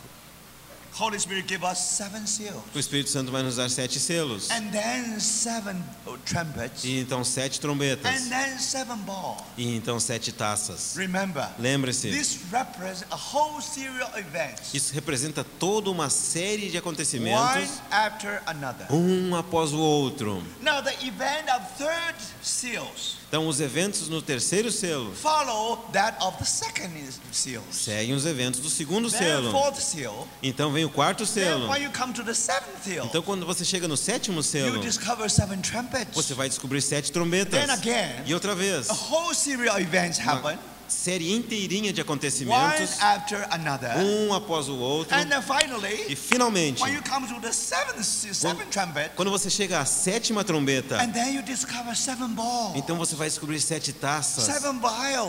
Holy Spirit give us seven seals, o Espírito Santo vai nos dar sete selos, and then seven trumpets, e então sete trombetas, and then seven balls. e então sete taças. Remember, Lembre-se, this represents a whole series of events, isso representa toda uma série de one acontecimentos, after another. um após o outro. Now, the event of third seals Então, os eventos no terceiro selo follow that of the second seals. seguem os eventos do segundo Then selo. fourth seal. Então vem o quarto Then selo. when you come to the seventh seal, Então, quando você chega no sétimo you selo, discover seven trumpets. você vai descobrir sete trombetas. Then again, E outra vez, a whole series of events happen, série inteirinha de one acontecimentos, after another. um após o outro. And then E finally, finalmente, when you come to the seventh se- seventh trumpet, quando você chega à sétima trombeta, and then you discover seven balls, então você vai descobrir sete taças, seven vials,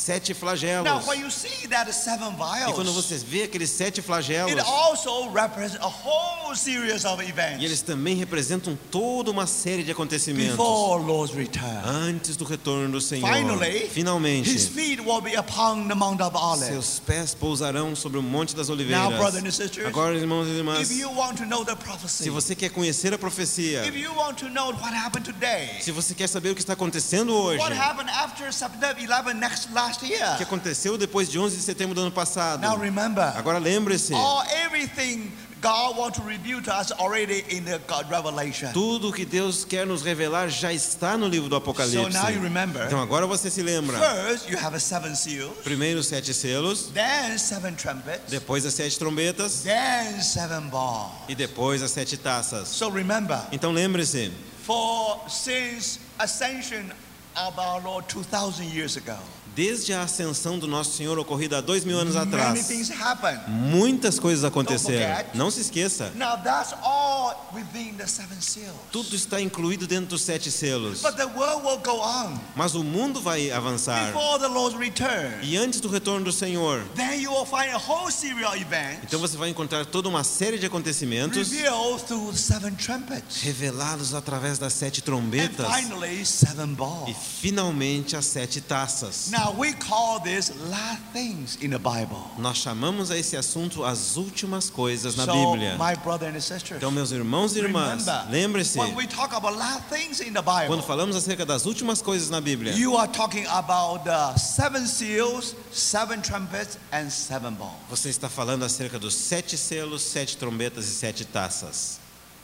sete flagelos. Now, when you see that seven E quando vials, você vê aqueles sete flagelos, it also represents a whole series of e events eles também representam toda uma série de acontecimentos before Lord's return. antes do retorno do Senhor. Finally, Finalmente, His feet will be upon the Mount of Olives. seus pés pousarão sobre o Monte das Oliveiras. Now, brothers and sisters, Agora, irmãos e irmãs, if you want to know the prophecy, se você quer conhecer a profecia, if you want to know what happened today, se você quer saber o que está acontecendo hoje, what happened after September eleventh next last year, o que aconteceu depois de onze de setembro do ano passado, now remember, agora lembre-se, all everything God wants to reveal to us already in the God Revelation. tudo o que Deus quer nos revelar já está no livro do So Apocalipse. now you remember. Então agora você se lembra. First, you have a seven seals, Primeiro sete selos, then seven trumpets, depois as sete trombetas then seven bowls. e depois as sete taças. So remember, Então lembre-se, for since ascension of our Lord two thousand years ago, desde a ascensão do nosso Senhor ocorrida há dois mil anos many atrás, things happened. muitas coisas aconteceram. forget. Não se esqueça, Now that's all within the seven seals. tudo está incluído dentro dos sete selos. But the world will go on Mas o mundo vai avançar. before the Lord's return. E antes do retorno do Senhor, Then you will find a whole series of events então você vai encontrar toda uma série de acontecimentos revealed through seven trumpets. revelados através das sete And trombetas finally, seven e bowls. finalmente as sete taças. Now we call this last things in the Bible. Nós chamamos a esse assunto as últimas coisas na So, Bíblia. my brother and sisters, Então, meus irmãos e irmãs, remember, lembre-se, when we talk about last things in the Bible, quando falamos acerca das últimas coisas na Bíblia, you are talking about the seven seals, seven trumpets, and seven bowls. você está falando acerca dos sete selos, sete trombetas e sete taças.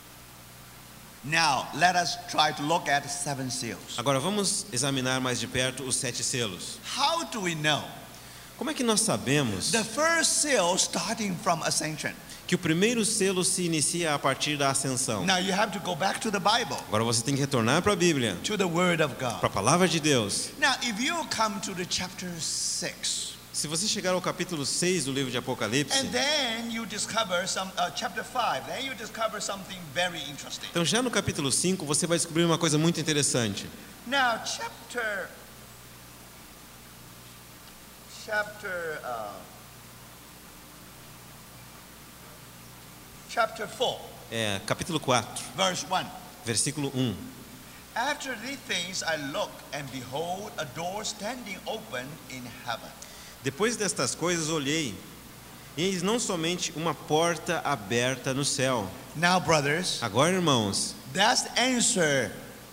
Now, let us try to look at seven seals. Agora vamos examinar mais de perto os sete selos. How do we know? Como é que nós sabemos The first seal starting from ascension. que o primeiro selo se inicia a partir da ascensão? Now, you have to go back to the Bible, Agora você tem que retornar para a Bíblia, to the Word of God. para a palavra de Deus. Now, if you come to the chapter six, Se você chegar ao capítulo seis do livro de Apocalipse, and then you discover some, uh, chapter five, then you discover something very interesting. então já no capítulo cinco você vai descobrir uma coisa muito interessante. Now, chapter, chapter, uh, chapter four, É, capítulo quatro, verse one. versículo um. After these things I looked, and behold, a door standing open in heaven. Depois destas coisas olhei, e eis não somente uma porta aberta no céu. Now, brothers, Agora, irmãos, that's the answer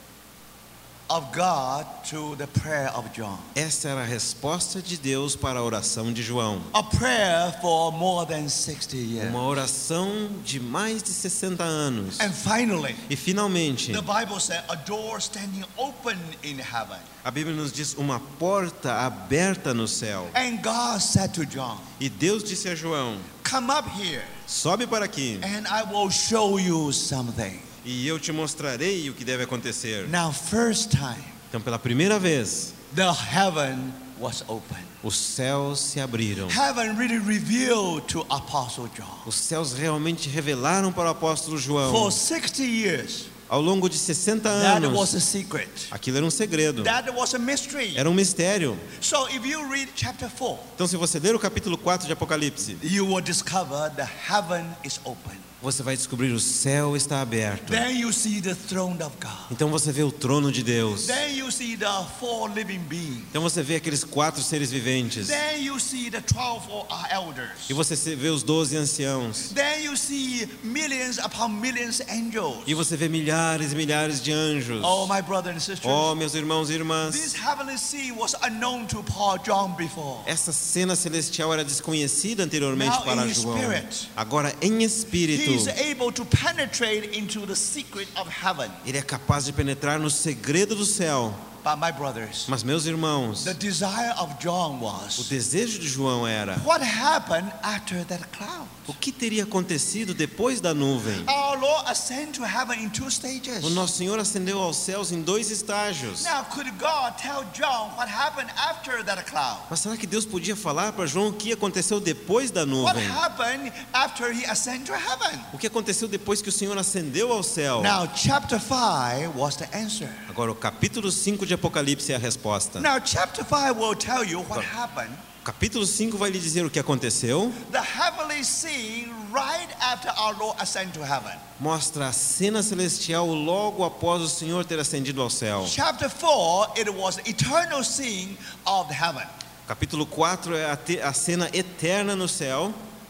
of God to the prayer of John. essa era a resposta de Deus para a oração de João. A prayer for more than sixty years. Uma oração de mais de sessenta anos. And finally, E finalmente, the Bible said a door standing open in heaven. a Bíblia nos diz uma porta aberta no céu. And God said to John, E Deus disse a João: come up here sobe para aqui, and I will show you something. e eu te mostrarei o que deve acontecer. Now, first time, Então, pela primeira vez, the heaven was open. os céus se abriram. Heaven really revealed to Apostle John. Os céus realmente revelaram para o apóstolo For João. sixty years, Ao longo de sessenta that was anos, a secret. aquilo era um segredo. That was a mystery. Era um mistério. So if you read chapter four, Então, se você ler o capítulo quatro de Apocalipse, you will discover the heaven is open. você vai descobrir o céu está aberto. Then you see the throne of God. Então você vê o trono de Deus. Then you see the four living beings. Então você vê aqueles quatro seres viventes. Then you see the twelve elders. E você se- vê os doze anciãos. Then you see millions upon millions angels. E você vê milhares e milhares de anjos. Oh, my brother and sisters. Oh, meus irmãos e irmãs. This heavenly scene was unknown to Paul John before. Essa cena celestial era desconhecida anteriormente Now para in João. spirit. Agora, em He espírito, is able to penetrate into the secret of heaven. ele é capaz de penetrar no segredo do céu. But my brothers, Mas, meus irmãos, the desire of John o was, desejo de João era: what happened after that cloud? o que teria acontecido depois da nuvem? Our Lord ascended to heaven in two stages. O nosso Senhor ascendeu aos céus em dois estágios. Now, could God tell John what happened after that cloud? Mas será que Deus podia falar para João o que aconteceu depois da What nuvem? happened after he ascended to heaven? O que aconteceu depois que o Senhor ascendeu ao céu? Now, chapter five was the answer. Agora o capítulo cinco de Apocalipse é a resposta. Now, chapter five will tell you what happened. O capítulo cinco vai lhe dizer o que aconteceu. The heavenly scene right after our Lord ascended to heaven. Mostra a cena celestial logo após o Senhor ter ascendido ao céu. Chapter four, it was the eternal scene of the heaven. Capítulo quatro é a, te, a cena eterna no céu.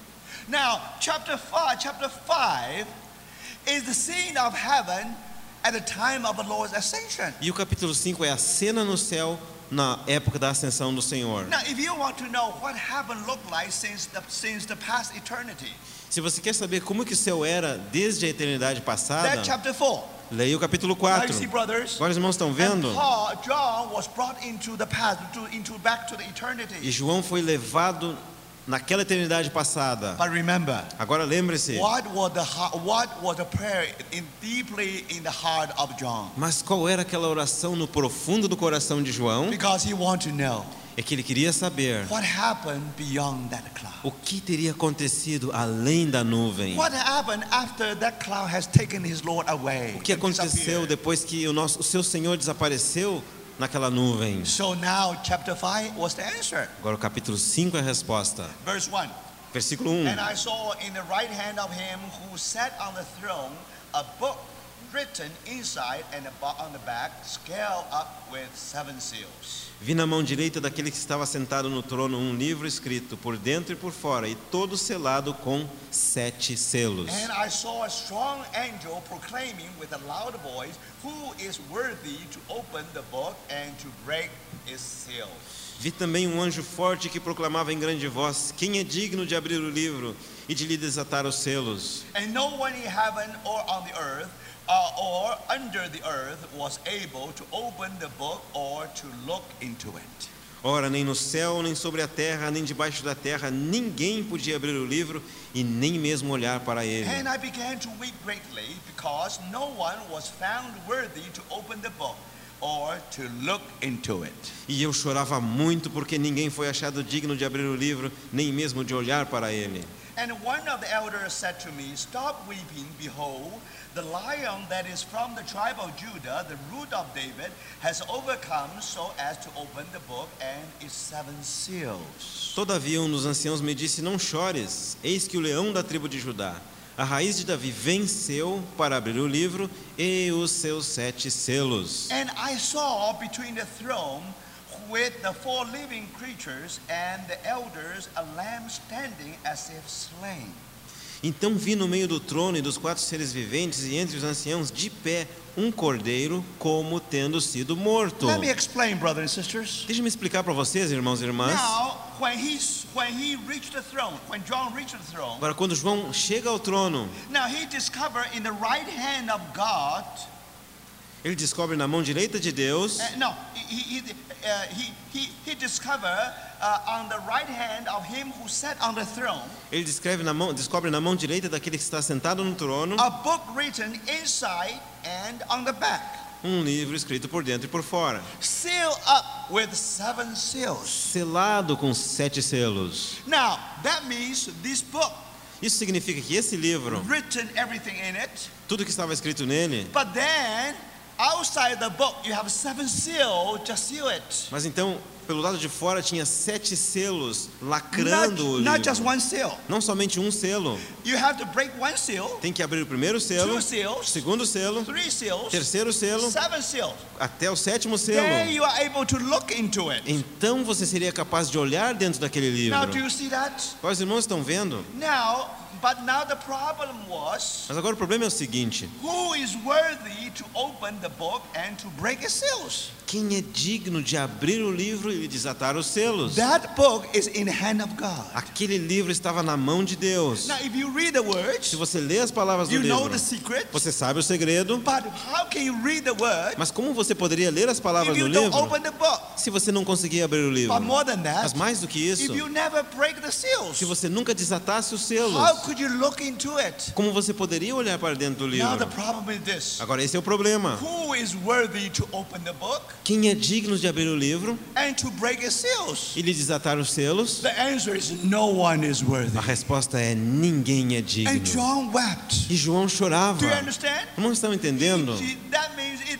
Now, chapter five, chapter five is the scene of heaven at the time of the Lord's ascension. E o capítulo cinco é a cena no céu na época da ascensão do Senhor. Now, if you want to know what heaven looked like since the since the past eternity, Se você quer saber como que o céu era desde a eternidade passada, that chapter four. leia o capítulo Now quatro. you see, brothers. Agora os irmãos estão And vendo? Paul, John was brought into the past, to, into back to the E eternity. João foi levado naquela eternidade passada. But remember, Agora lembre-se, what was the heart, what was the prayer in deeply in the heart of John? mas qual era aquela oração no profundo do coração de João? Because he wanted to know É que ele queria saber what happened beyond that cloud. o que teria acontecido além da nuvem. What happened after that cloud has taken his Lord away? O que and aconteceu disappeared? depois que o, nosso, o seu Senhor desapareceu naquela nuvem? So now chapter five was the answer. Agora o capítulo cinco é a resposta. Verse one. Versículo um. And I saw in the right hand of him who sat on the throne a book written inside and on the back, scaled up with seven seals. Vi na mão direita daquele que estava sentado no trono um livro escrito por dentro e por fora, e todo selado com sete selos. And I saw a strong angel proclaiming with a loud voice, who is worthy to open the book and to break its seals? Vi também um anjo forte que proclamava em grande voz: quem é digno de abrir o livro e de lhe desatar os selos? And no one in heaven or on the earth uh, or under the earth was able to open the book or to look into it. Ora, nem no céu, nem sobre a terra, nem debaixo da terra, ninguém podia abrir o livro e nem mesmo olhar para ele. And I began to weep greatly because no one was found worthy to open the book or to look into it. E eu chorava muito porque ninguém foi achado digno de abrir o livro, nem mesmo de olhar para ele. And one of the elders said to me, stop weeping, behold, the lion that is from the tribe of Judah, the root of David, has overcome so as to open the book and its seven seals. Todavia um dos anciãos me disse: não chores, eis que o leão da tribo de Judá, a raiz de Davi, venceu para abrir o livro e os seus sete selos. And I saw between the throne with the four living creatures and the elders a lamb standing as if slain. Então vi no meio do trono e dos quatro seres viventes e entre os anciãos de pé um cordeiro como tendo sido morto. Let me explain, brothers and sisters. Deixa-me explicar para vocês, irmãos e irmãs. Now, when he when he reached the throne, when John reached the throne, Agora, quando João chega ao trono, now he discovered in the right hand of God. ele descobre na mão direita de Deus. Uh, no, he he uh, he he, he discovered uh, on the right hand of him who sat on the throne. Ele descreve na mão, descobre na mão direita daquele que está sentado no trono A book written inside and on the back, um livro escrito por dentro e por fora, sealed up with seven seals. selado com sete selos. Now that means this book, Isso significa que esse livro, written everything in it, tudo que estava escrito nele, but then outside the book you have seven seals, just seal it. mas então pelo lado de fora tinha sete selos Not, lacrando o not just livro. one seal. Não somente um selo. You have to break one seal, Tem que abrir o primeiro selo, two seals, segundo selo, three seals, terceiro selo, seven seals. até o sétimo selo. Then you are able to look into it. Então você seria capaz de olhar dentro daquele livro. Now do you see that? Quais irmãos estão vendo? Now, but now the problem was, Mas agora o problema é o seguinte: who is worthy to open the book and to break its seals? quem é digno de abrir o livro e desatar os selos? That book is in the hand of God. Aquele livro estava na mão de Deus. Now, if you read the words, Se você lê as palavras do you know livro, the secret. você sabe o segredo. But how can you read the word Mas como você poderia ler as palavras if do you don't livro open the book? se você não conseguia abrir o livro? But more than Mas that, mais do que isso, if you never break the seals, se você nunca desatasse os selos, how could you look into it? como você poderia olhar para dentro do Now the livro? problem is this: Agora esse é o problema. who is worthy to open the book Quem é digno de abrir o livro and to break its seals? e lhe desatar os selos? The answer is no one is worthy. A resposta é: ninguém é And digno. John wept. E João chorava. Do you understand? Não estão entendendo? See, that means it remember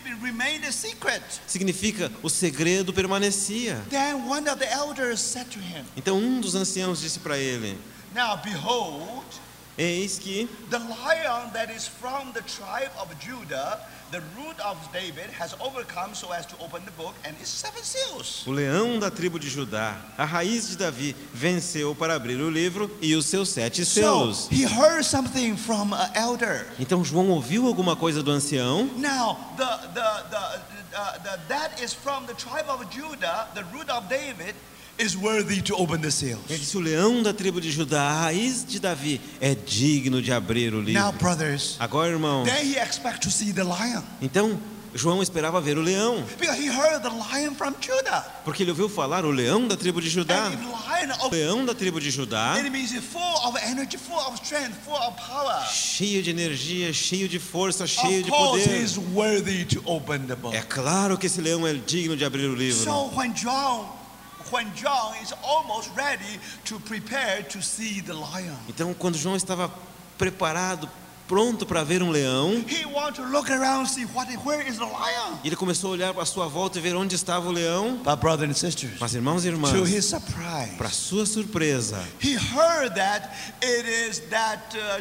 remained a secret. Significa, o segredo permanecia. Then one of the elders said to him, Então um dos anciãos disse para ele: now behold, eis que the lion that is from the tribe of Judah, the root of David, has overcome so as to open the book and its seven seals. o leão da tribo de Judá, a raiz de Davi, venceu para abrir o livro e os seus sete So selos. he heard something from an elder. Então João ouviu alguma coisa do ancião. Now the the the, uh, the that is from the tribe of Judah, the root of David, is worthy to open the seals. Ele disse: o leão da tribo de Judá, a raiz de Davi, é digno de abrir o Now, livro. brothers, Agora, irmãos, then he expect to see the lion então João esperava ver o leão, because he heard the lion from Judah. porque ele ouviu falar o leão da tribo de Judá. And if lion O of leão da tribo de Judá, it means he's full of energy, full of strength, full of power. cheio de energia, cheio de força, cheio Of de course, poder. he's worthy to open the book. É claro que esse leão é digno de abrir o livro. So when John, when John is almost ready to prepare to see the lion, Então, quando João estava preparado, pronto para ver um leão, he want to look around, see what, where is the lion. ele começou a olhar para a sua volta e ver onde estava o leão. But brothers and sisters, Mas, irmãos e irmãs, to his surprise, para sua surpresa, he heard that it is that uh,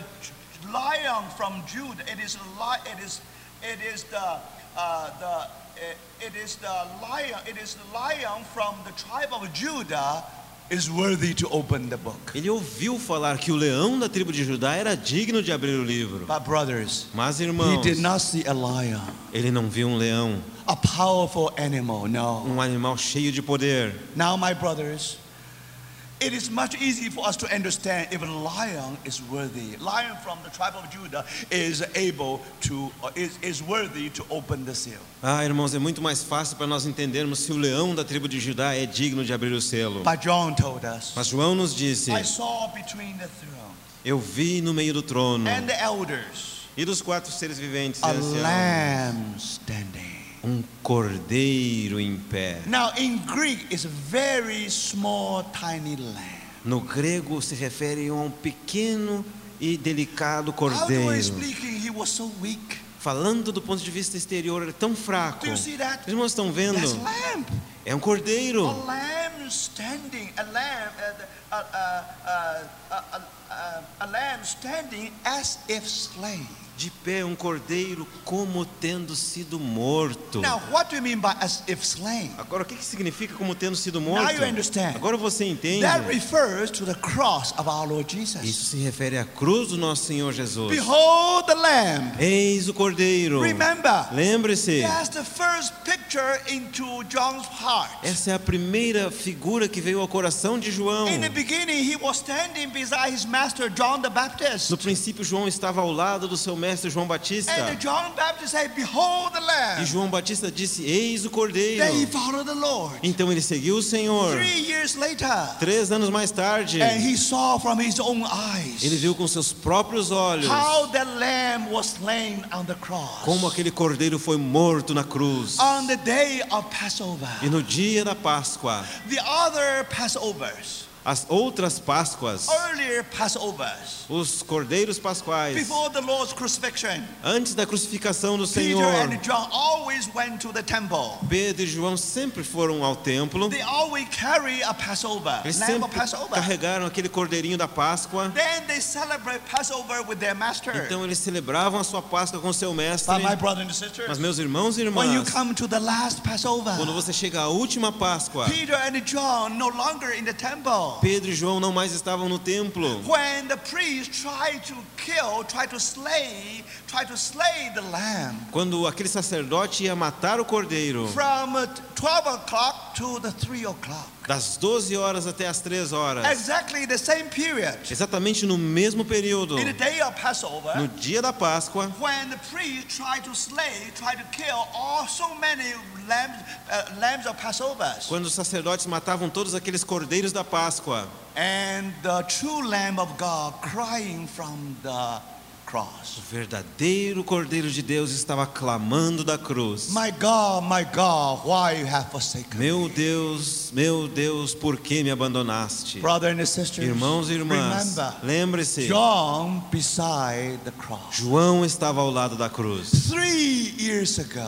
lion from Judah. It is a li- It is. It is the uh, the. It is the lion. It is the lion from the tribe of Judah is worthy to open the book. ele ouviu falar que o leão da tribo de Judá era digno de abrir o livro. But brothers, Mas, he irmãos, did not see a lion, ele não viu um leão, a powerful animal. No. um animal cheio de poder. Now, my brothers, it is much easier for us to understand if a lion is worthy. Lion from the tribe of Judah is able to, uh, is, is worthy to open the seal. Ah, irmãos, é muito mais fácil para nós entendermos se o leão da tribo de Judá é digno de abrir o selo. But John told us, Mas João nos disse: I saw between the throne eu vi no meio do trono and the elders e dos quatro seres viventes e a anciãos lamb standing. um cordeiro em pé. Now, in Greek, it's a very small, tiny lamb. No grego se refere a um pequeno e delicado Outwardly cordeiro. speaking, he was so weak. Falando do ponto de vista exterior, ele é tão fraco. Do you see that? Os irmãos estão vendo? That's lamb. É um cordeiro. A lamb standing, a lamb, uh, uh, uh, uh, uh, uh, a lamb standing as if slain. De pé, um cordeiro como tendo sido morto. Now, what do you mean by as if slain? Agora, o que que significa como tendo sido Now morto? you understand. Agora você entende. That refers to the cross of our Lord Jesus. Isso se refere à cruz do nosso Senhor Jesus. Behold the lamb. Eis o cordeiro. Remember, Lembre-se, that's the first picture into John's heart. essa é a primeira figura que veio ao coração de João. In the beginning, he was standing beside his master John the Baptist. No princípio, João estava ao lado do seu mestre João Batista. And John the Baptist said, behold the E lamb. João Batista disse: eis o cordeiro. Then he followed the Lord. Então ele seguiu o Senhor. Three years later, Três anos mais tarde, and he saw from his own eyes ele viu com seus próprios olhos how the lamb was slain on the cross. como aquele cordeiro foi morto na cruz. On the day of Passover. E no dia da Páscoa, The other Passovers, as outras Páscoas, earlier Passovers, os cordeiros pascuais, before the Lord's crucifixion, antes da crucificação do Peter Senhor, and John always went to the temple. Pedro e João sempre foram ao templo. They always carry a Passover, Eles lamb sempre of Passover. carregaram aquele cordeirinho da Páscoa. Then they celebrate Passover with their master. Então eles celebravam a sua Páscoa com seu mestre. But my brother and sisters, Mas meus irmãos e when you irmãs, come to the last Passover, quando você chega à última Páscoa, Peter and John no longer in the temple. Pedro e João não mais estavam no templo. When the priest tried to kill, tried to slay, tried to slay the lamb Quando aquele sacerdote ia matar o cordeiro, from uh, twelve o'clock to the three o'clock, das doze horas até as três horas, exactly the same period. exatamente no mesmo período, In the day of Passover, no dia da Páscoa, when the priest tried to slay, tried to kill all so many lambs, uh, lambs of Passovers, quando os sacerdotes matavam todos aqueles cordeiros da Páscoa, and the true Lamb of God crying from the cross. o verdadeiro Cordeiro de Deus estava clamando da cruz: My God, my God, why you have forsaken me? meu Deus, meu Deus, por que me abandonaste? Brother and sisters, Irmãos e irmãs, remember, lembre-se, John beside the cross. João estava ao lado da cruz. Three years ago,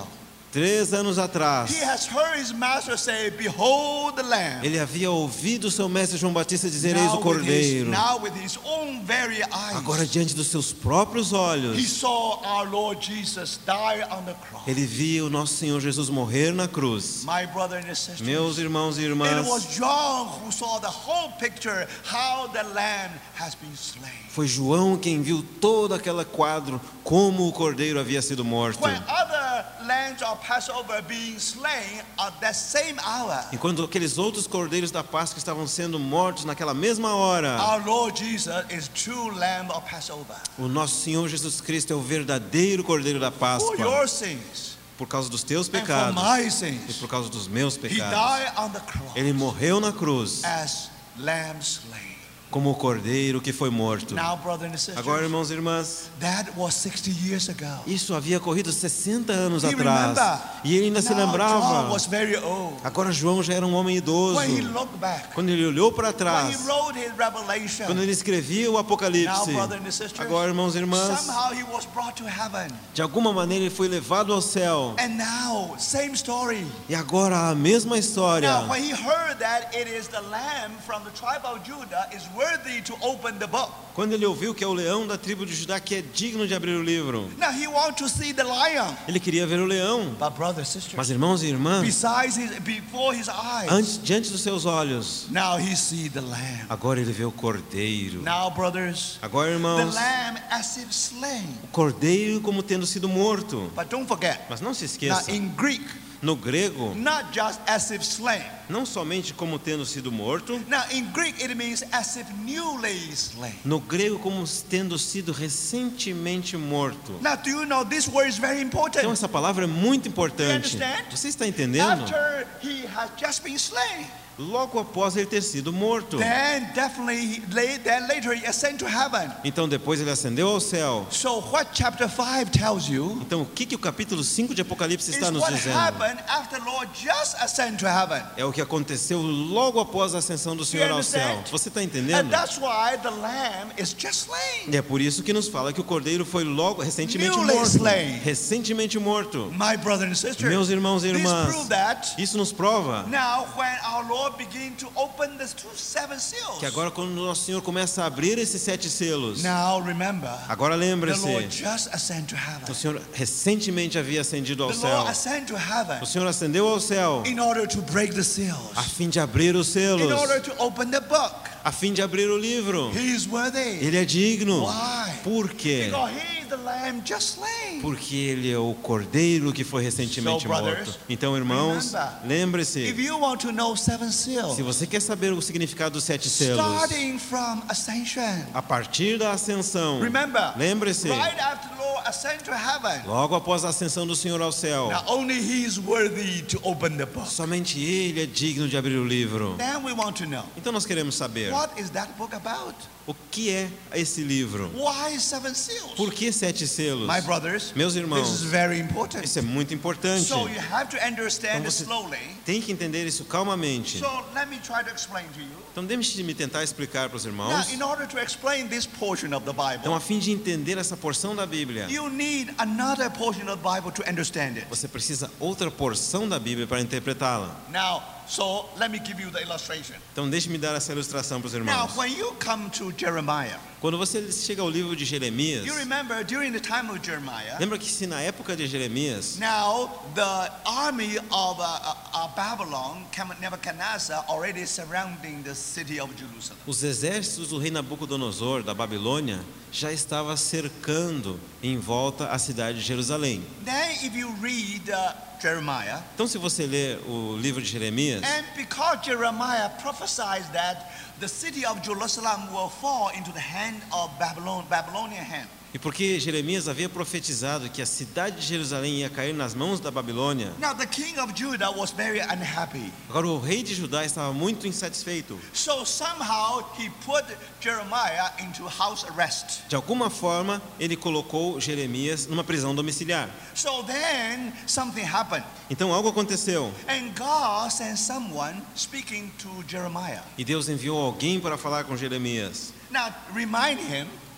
Três anos atrás, he has heard his master say, "Behold the Lamb." ele havia ouvido seu mestre João Batista dizer: eis o Now with, his, Cordeiro. now with his own very eyes, Agora, diante dos seus próprios he olhos, saw our Lord Jesus die on the cross. ele via o nosso Senhor Jesus morrer na cruz. My brother and sisters, Meus irmãos e it irmãs, was John who saw the whole picture, how the Lamb has been slain. foi João quem viu todo aquele quadro, como o Cordeiro havia sido morto. When other lambs of Passover being slain at that same hour, E quando aqueles outros cordeiros da Páscoa estavam sendo mortos naquela mesma hora, our Lord Jesus is true Lamb of Passover. o nosso Senhor Jesus Cristo é o verdadeiro Cordeiro da For Páscoa, your sins por causa dos teus and for pecados my e sins, por causa dos meus he pecados. died on the cross Ele morreu na cruz as Lamb slain. como o Cordeiro que foi morto. Now, brother and sisters, Agora, irmãos e irmãs, that was sixty years ago. isso havia ocorrido sessenta anos He atrás, remember. e ele ainda se Now, John lembrava. was very old. Agora João já era um homem idoso. When he looked back, Quando ele olhou para when he trás, wrote his Revelation, quando ele escrevia o now, Apocalipse, brother and sisters, agora, irmãos e irmãs, somehow he was brought to heaven. de alguma maneira ele foi levado ao céu. And now, same story. E agora a mesma história. Now, when he heard that it is the Lamb from the tribe of Judah is worthy to open the book. Quando ele ouviu que é o leão da tribo de Judá que é digno de abrir o livro, Now he wants to see the lion. ele queria ver o leão. But brothers, sisters, Mas, irmãos e irmãs, besides his, before his eyes, antes, diante dos seus olhos, now he see the lamb. agora ele vê o cordeiro. Now, brothers, Agora, the irmãos, lamb as if slain. o cordeiro como tendo sido morto. But don't forget, Mas não se now esqueça, in Greek, no grego, not just as if slain. não somente como tendo sido morto, Now in Greek it means as if newly slain. no grego como tendo sido recentemente morto. Now do you know this word is very Então important? essa palavra é muito importante. You understand? Você está entendendo? After he has just been slain, Logo após ele ter sido morto. then definitely he- then later he ascended to heaven. Então depois ele ascendeu ao céu. So what chapter five tells you Então o que, que o capítulo cinco de Apocalipse is está nos what dizendo? happened after the Lord just ascended to heaven. É o que aconteceu logo após a ascensão do Senhor ao céu. understand? Você está And entendendo? that's why the lamb is just slain. E é por isso que nos fala que o cordeiro foi logo recentemente Newly morto. slain. Recentemente morto. My brother and sister, Meus irmãos e this irmãs, proves that isso nos prova now when our Lord began to open the two seven seals. que agora quando o nosso Senhor começa a abrir esses sete selos, Now remember, agora the lembre-se, Lord just ascended to o heaven. Senhor recentemente havia ascendido ao The céu. Lord ascended to heaven O Senhor ascendeu ao céu in order to break the seals, a fim de abrir os in selos, order to open the book. a fim de abrir o livro. He is worthy. Ele é digno. Why? Por quê? Because he is the lamb just slain. Porque ele é o cordeiro que foi recentemente So, brothers, morto. Então, irmãos, remember, If lembre-se, you want to know seven seals, se você quer saber o significado dos sete selos, starting from ascension, a partir da ascensão, remember, lembre-se, right after the Lord ascended to heaven, logo após a ascensão do Senhor ao céu, now only he is worthy to open the book. somente ele é digno de abrir o livro. Then we want to know, Então nós queremos saber, what is that book about? o que é esse livro? Why seven seals? Por que sete selos? My brothers, Meus this is irmãos, very important. isso é muito importante. So you have to understand Então it você- slowly. Tem que entender isso calmamente. So let me try to explain to you. Então deixe-me tentar explicar para os Now, irmãos. in order to explain this portion of the Então, a Bible, fim de entender essa porção da Bíblia, you need another portion of the Bible to understand it. você precisa outra porção da Bíblia para interpretá-la. Now, so let me give you the illustration. Então deixe-me dar essa ilustração para os Now, irmãos. when you come to Jeremiah, Quando você chega ao livro de Jeremias, you remember during the time of Jeremiah, lembra que se na época de Jeremias, now the army of uh, uh, uh, Babylon, Nebuchadnezzar, already surrounding the city of Jerusalem. os exércitos do rei Nabucodonosor da Babilônia já estavam cercando em volta a cidade de Jerusalém. Then if you read uh, Jeremiah, Então se você ler o livro de Jeremias, and because Jeremiah prophesied that the city of Jerusalem will fall into the hand of Babylon, Babylonian hand. e porque Jeremias havia profetizado que a cidade de Jerusalém ia cair nas mãos da Babilônia, Now the king of Judah was very unhappy. agora o rei de Judá estava muito insatisfeito. So somehow he put Jeremiah into house arrest. De alguma forma, ele colocou Jeremias numa prisão domiciliar. So then something happened. Então algo aconteceu And God sent someone speaking to Jeremiah. e Deus enviou alguém para falar com Jeremias. Now remind him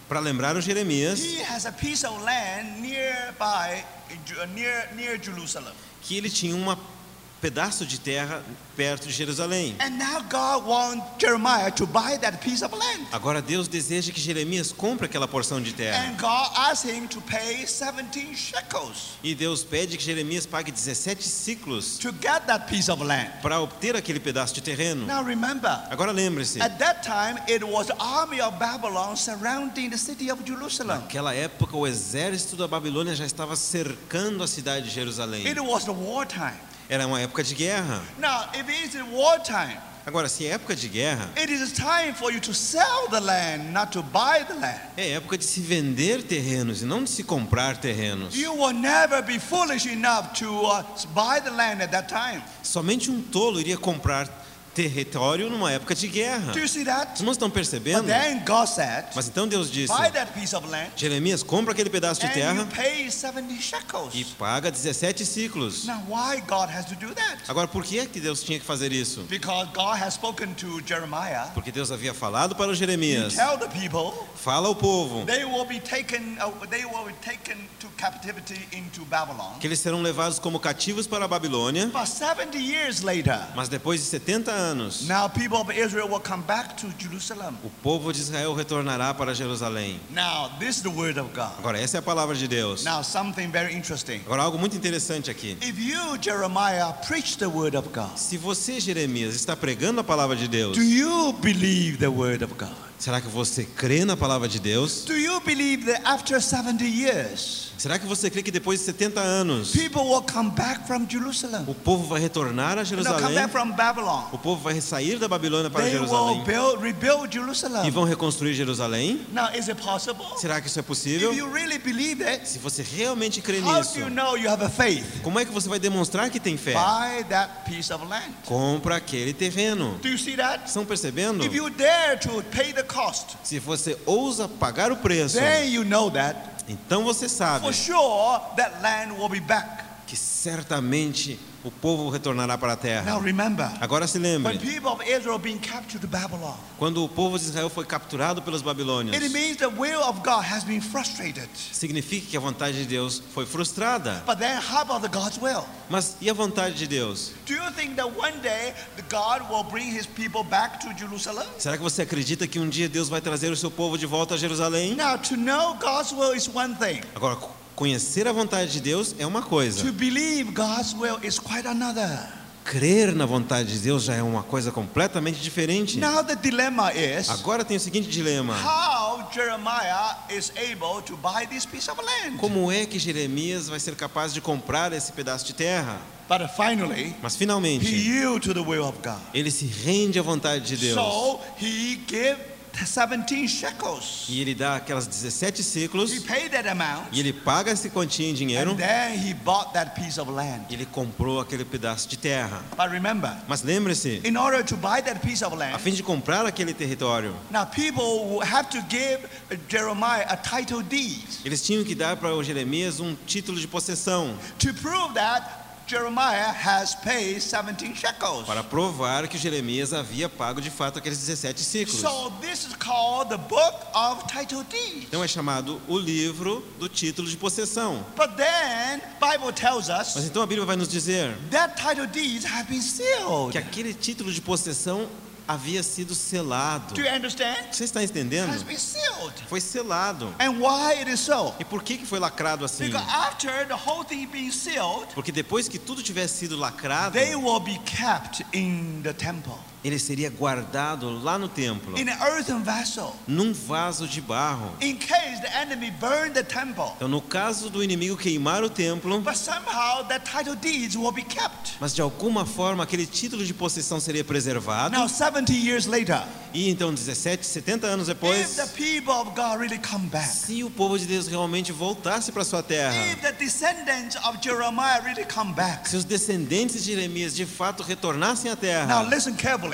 para lembrar o Jeremias he has a piece of land nearby, near, near Jerusalem. que ele tinha um pedaço de terra perto de Jerusalém. And now God wants Jeremiah to buy that piece of land. Agora Deus deseja que Jeremias compre aquela porção de terra. And God asked him to pay seventeen shekels E Deus pede que Jeremias pague dezessete ciclos to get that piece of land. para obter aquele pedaço de terreno. Now remember, Agora lembre-se, at that time it was the army of Babylon surrounding the city of Jerusalem. naquela época o exército da Babilônia já estava cercando a cidade de Jerusalém. It was the wartime. Era uma época de guerra. Now, if it is wartime, Agora, se é época de guerra, it is time for you to sell the land, not to buy the land. é época de se vender terrenos e não de se comprar terrenos. You will never be foolish enough to uh, buy the land at that time. Somente um tolo iria comprar território numa época de guerra. Do you see that? Os irmãos estão But percebendo? then God said, Mas então Deus disse: buy that piece of land Jeremias, compra aquele pedaço de and you terra pay seventy shekels. e paga dezessete ciclos. Now, why God has to do that? Agora, por que é que Deus tinha que fazer isso? Because God has spoken to Jeremiah. Porque Deus havia falado para o You Jeremias: tell the people fala ao povo they will be taken. Uh, they will be taken to captivity into Babylon. que eles serão levados como cativos para a Babilônia, But seventy years later, mas depois de setenta anos, now people of Israel will come back to Jerusalem. o povo de Israel retornará para Jerusalém. Now, this is the word of God. Agora, essa é a palavra de Deus. Now, something very interesting. Agora, algo muito interessante aqui. If you, Jeremiah, preach the word of God, Se você, Jeremias, está pregando a palavra de Deus, do you believe the word of God? será que você crê na palavra de Deus? Do you believe that after seventy years, Será que você crê que depois de setenta anos, people will come back from Jerusalem? o povo vai retornar a They'll come Jerusalém? back from Babylon. O povo vai sair da Babilônia para They will Jerusalém build, rebuild e Jerusalem. vão reconstruir Jerusalém? Now, is it possible? Será que isso é If possível? you really believe it, Se você realmente crê how nisso, do you know you have a faith? como é que você vai demonstrar que tem fé? Buy that piece of land. Compra aquele terreno. Do you see that? Estão percebendo? If you dare to pay the cost, Se você ousa pagar o preço, then you know that então você sabe for sure that land will be back. que certamente o povo retornará para a terra. Now remember, Agora se when lembre, people of Israel being captured to Babylon, quando o povo de Israel foi capturado pelos babilônios, it means the will of God has been frustrated. significa que a vontade de Deus foi frustrada. But then how about the God's will? Mas e a vontade de Deus? Do you think that one day the God will bring his people back to Jerusalem? Será que você acredita que um dia Deus vai trazer o seu povo de volta a Jerusalém? Now, to know God's will is one thing. Agora, conhecer a vontade de Deus é uma coisa. To believe God's will is quite another. Crer na vontade de Deus já é uma coisa completamente diferente. Now the dilemma is, Agora tem o seguinte dilema: how Jeremiah is able to buy this piece of land? como é que Jeremias vai ser capaz de comprar esse pedaço de terra? But finally, Mas he finalmente, yielded to the will of God. ele se rende à vontade de Deus. So he gave seventeen shekels. E ele dá aquelas dezessete He ciclos, paid that amount, e ele paga esse quantia em dinheiro, and then he bought that piece of land. e ele comprou aquele pedaço de terra. But remember, Mas lembre-se, in order to buy that piece of a land, fim de comprar aquele território, now people have to give Jeremiah a title deed eles tinham que dar para o Jeremias um título de possessão, to prove that Jeremiah has paid seventeen shekels. para provar que o Jeremias havia pago de fato aqueles dezessete ciclos. So this is called the book of title deed. Então é chamado o livro do título de possessão. But then Bible tells Mas us então a Bíblia vai nos dizer that title deeds have been sealed. que aquele título de possessão havia sido selado. Do you understand? Você está It entendendo? has been sealed. Foi selado. And why it is so? E por que que foi lacrado assim? Because after the whole thing being sealed, Porque depois que tudo tivesse sido lacrado, they will be kept in the temple, ele seria guardado lá no templo, in an earthen vessel, num vaso de barro. in case the enemy burned the temple. Então, no caso do inimigo queimar o templo, But somehow that title deeds will be kept. mas de alguma forma aquele título de possessão seria preservado. Now seventy years later, E então, dezessete, setenta anos if depois, the people of God really come back, se o povo de Deus realmente voltasse para sua terra, if the descendants of Jeremiah really come back, se os descendentes de Jeremias de fato retornassem à now terra, listen carefully.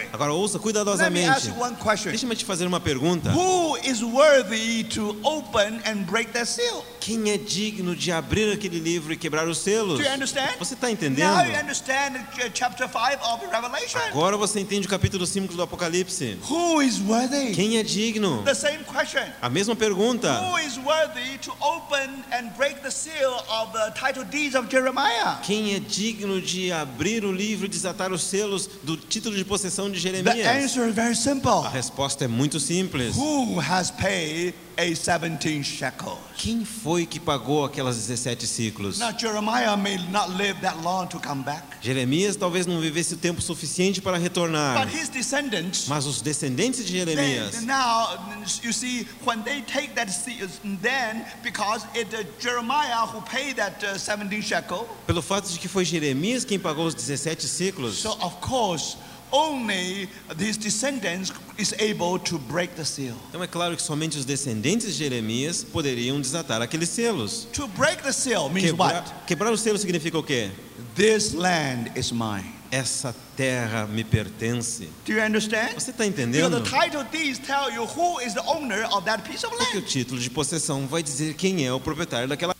Agora ouça Let me cuidadosamente. ask you one question. Deixa-me te fazer uma pergunta. Who is worthy to open and break that seal? Quem é digno de abrir aquele livro e quebrar os selos? Do you understand? Você está Now entendendo? you understand uh, chapter five of Revelation. Agora você entende o capítulo cinco do Apocalipse. Who is worthy? Quem é digno? The same question. A mesma pergunta. Who is worthy to open and break the seal of the title deeds of Jeremiah? Quem é digno de abrir o livro e desatar os selos do título de possessão de The Jeremias? answer is very A simple. resposta é muito simples. Who has paid a seventeen shekels? Quem foi que pagou aquelas dezessete ciclos? Now Jeremiah may not live that long to come back, Jeremias talvez não vivesse o tempo suficiente para retornar, but his descendants, mas os descendentes de they, Jeremias, now you see when they take that seal, then because it uh, Jeremiah who paid that uh, seventeen shekel, pelo fato de que foi Jeremias quem pagou os dezessete ciclos, so of course only his descendants is able to break the seal. então é claro que somente os descendentes de Jeremias poderiam desatar aqueles selos. To break the seal means what? Quebrar, quebrar o selo significa o quê? This land is mine. Essa terra me pertence. Do you understand? Você está Because entendendo? the title deeds tell you who is the owner of that piece of Porque o land. título de possessão vai dizer quem é o proprietário daquela.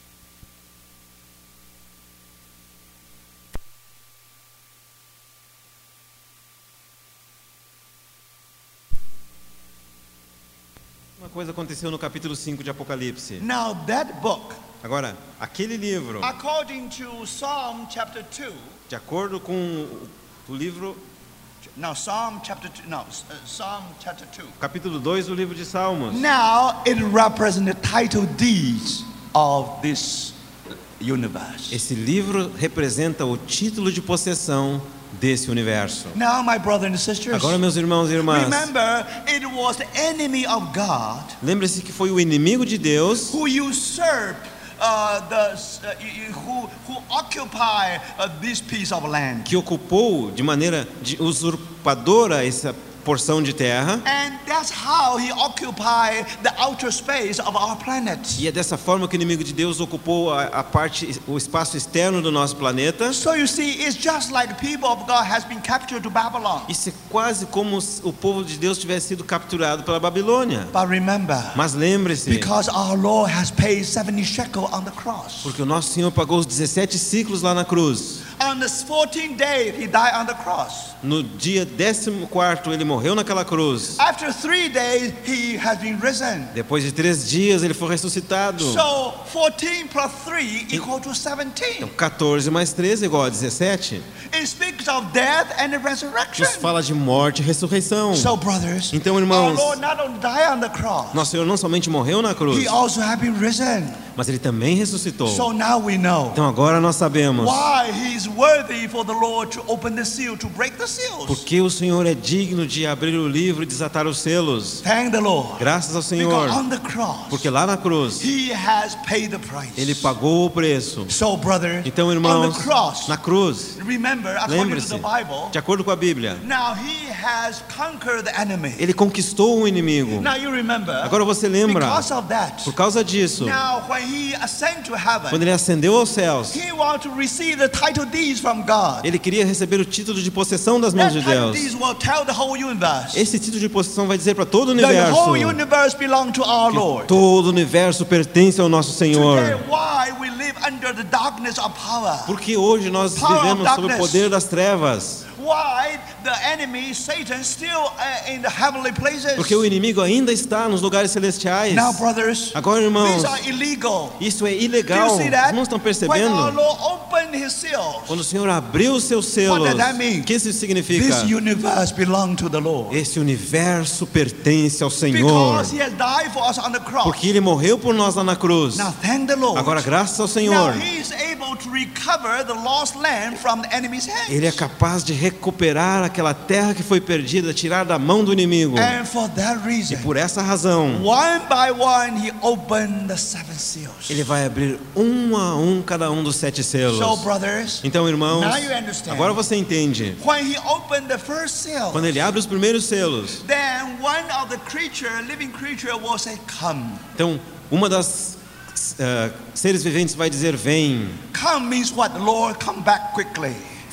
Uma coisa aconteceu no capítulo cinco de Apocalipse. Now that book, Agora, aquele livro, according to Psalm chapter two, de acordo com o- o livro, now Psalm chapter two, no, uh, Psalm chapter two. capítulo dois do livro de Salmos, Now it represents the title deeds of this universe. esse livro representa o título de possessão desse universo. Now, my brothers and sisters, Agora, meus irmãos e irmãs, remember it was the enemy of God lembre-se que foi o inimigo de Deus who usurped uh, the uh, who who occupy uh, this piece of land. que ocupou de maneira de usurpadora essa porção de terra, And that's how he occupied the outer space of our planet. e é dessa forma que o inimigo de Deus ocupou a, a parte, o espaço externo do nosso planeta. So you see, it's just like the people of God has been captured to Babylon. Isso é quase como se o povo de Deus tivesse sido capturado pela Babilônia. But remember, Mas lembre-se, because our Lord has paid seventy shekel on the cross. porque o nosso Senhor pagou os dezessete ciclos lá na cruz. On the fourteenth day, he died on the cross. No dia décimo quarto ele morreu naquela cruz. After three days, he has been risen. Depois de três dias ele foi ressuscitado. So fourteen plus three equal to seventeen. Então quatorze mais treze é igual a dezessete. It speaks of death and the resurrection. Nos fala de morte e ressurreição. So brothers, Então, our irmãos, Lord not only died on the cross, nosso Senhor não somente morreu na cruz, he also has been risen. mas ele também ressuscitou. So now we know Então agora nós sabemos why he is worthy for the Lord to open the seal, to break the seals. porque o Senhor é digno de abrir o livro e desatar os selos. Thank the Lord. Graças ao Senhor, Because on the cross, porque lá na cruz he has paid the price. ele pagou o preço. So brothers, Então, on irmãos, the cross, na cruz, remember, according to lembre-se, the Bible, de acordo com a Bíblia, now he has conquered the enemy. ele conquistou o inimigo. Now you remember, Agora você lembra, because of that, por causa disso, now when he ascended to quando heaven, ele ascendeu aos céus, he wanted to receive the title deeds from God. ele queria receber o título de possessão das mãos That de title Deus. deeds will tell the whole universe. Esse título de possessão vai dizer para todo o The universo whole universe belongs to our que Lord. todo o universo pertence ao nosso Today, Senhor. why we live under the darkness of power? Porque hoje nós Power of vivemos sob o darkness. poder das trevas. Why the enemy, Satan, still uh, in the heavenly places? Porque o inimigo ainda está nos lugares celestiais. Now, brothers, Agora, irmãos, these are illegal. isso é Do ilegal. you see Os that? irmãos estão When our percebendo? Lord opened his seals, Quando o Senhor abriu os seus what selos, does that mean? o que isso significa? This universe belongs to the Lord. Esse universo pertence ao Senhor. Because he has died for us on the cross. Porque Ele morreu por nós lá na cruz. Now, thank the Lord. Agora, graças ao Now Senhor, he is able to recover the lost land from the enemy's hands. Ele é capaz de recuperar aquela terra que foi perdida, tirar da mão do inimigo. And for that E reason, por essa razão, one by one, he opened the seven seals. Ele vai abrir um a um cada um dos sete selos. So, brothers, Então, irmãos, now you understand. agora você entende. When he opened the first seal, Quando Ele abre os primeiros selos, then one of the creature, living creature, will say, "Come." então uma das uh, seres viventes vai dizer: vem. Come means what? Lord, come back quickly.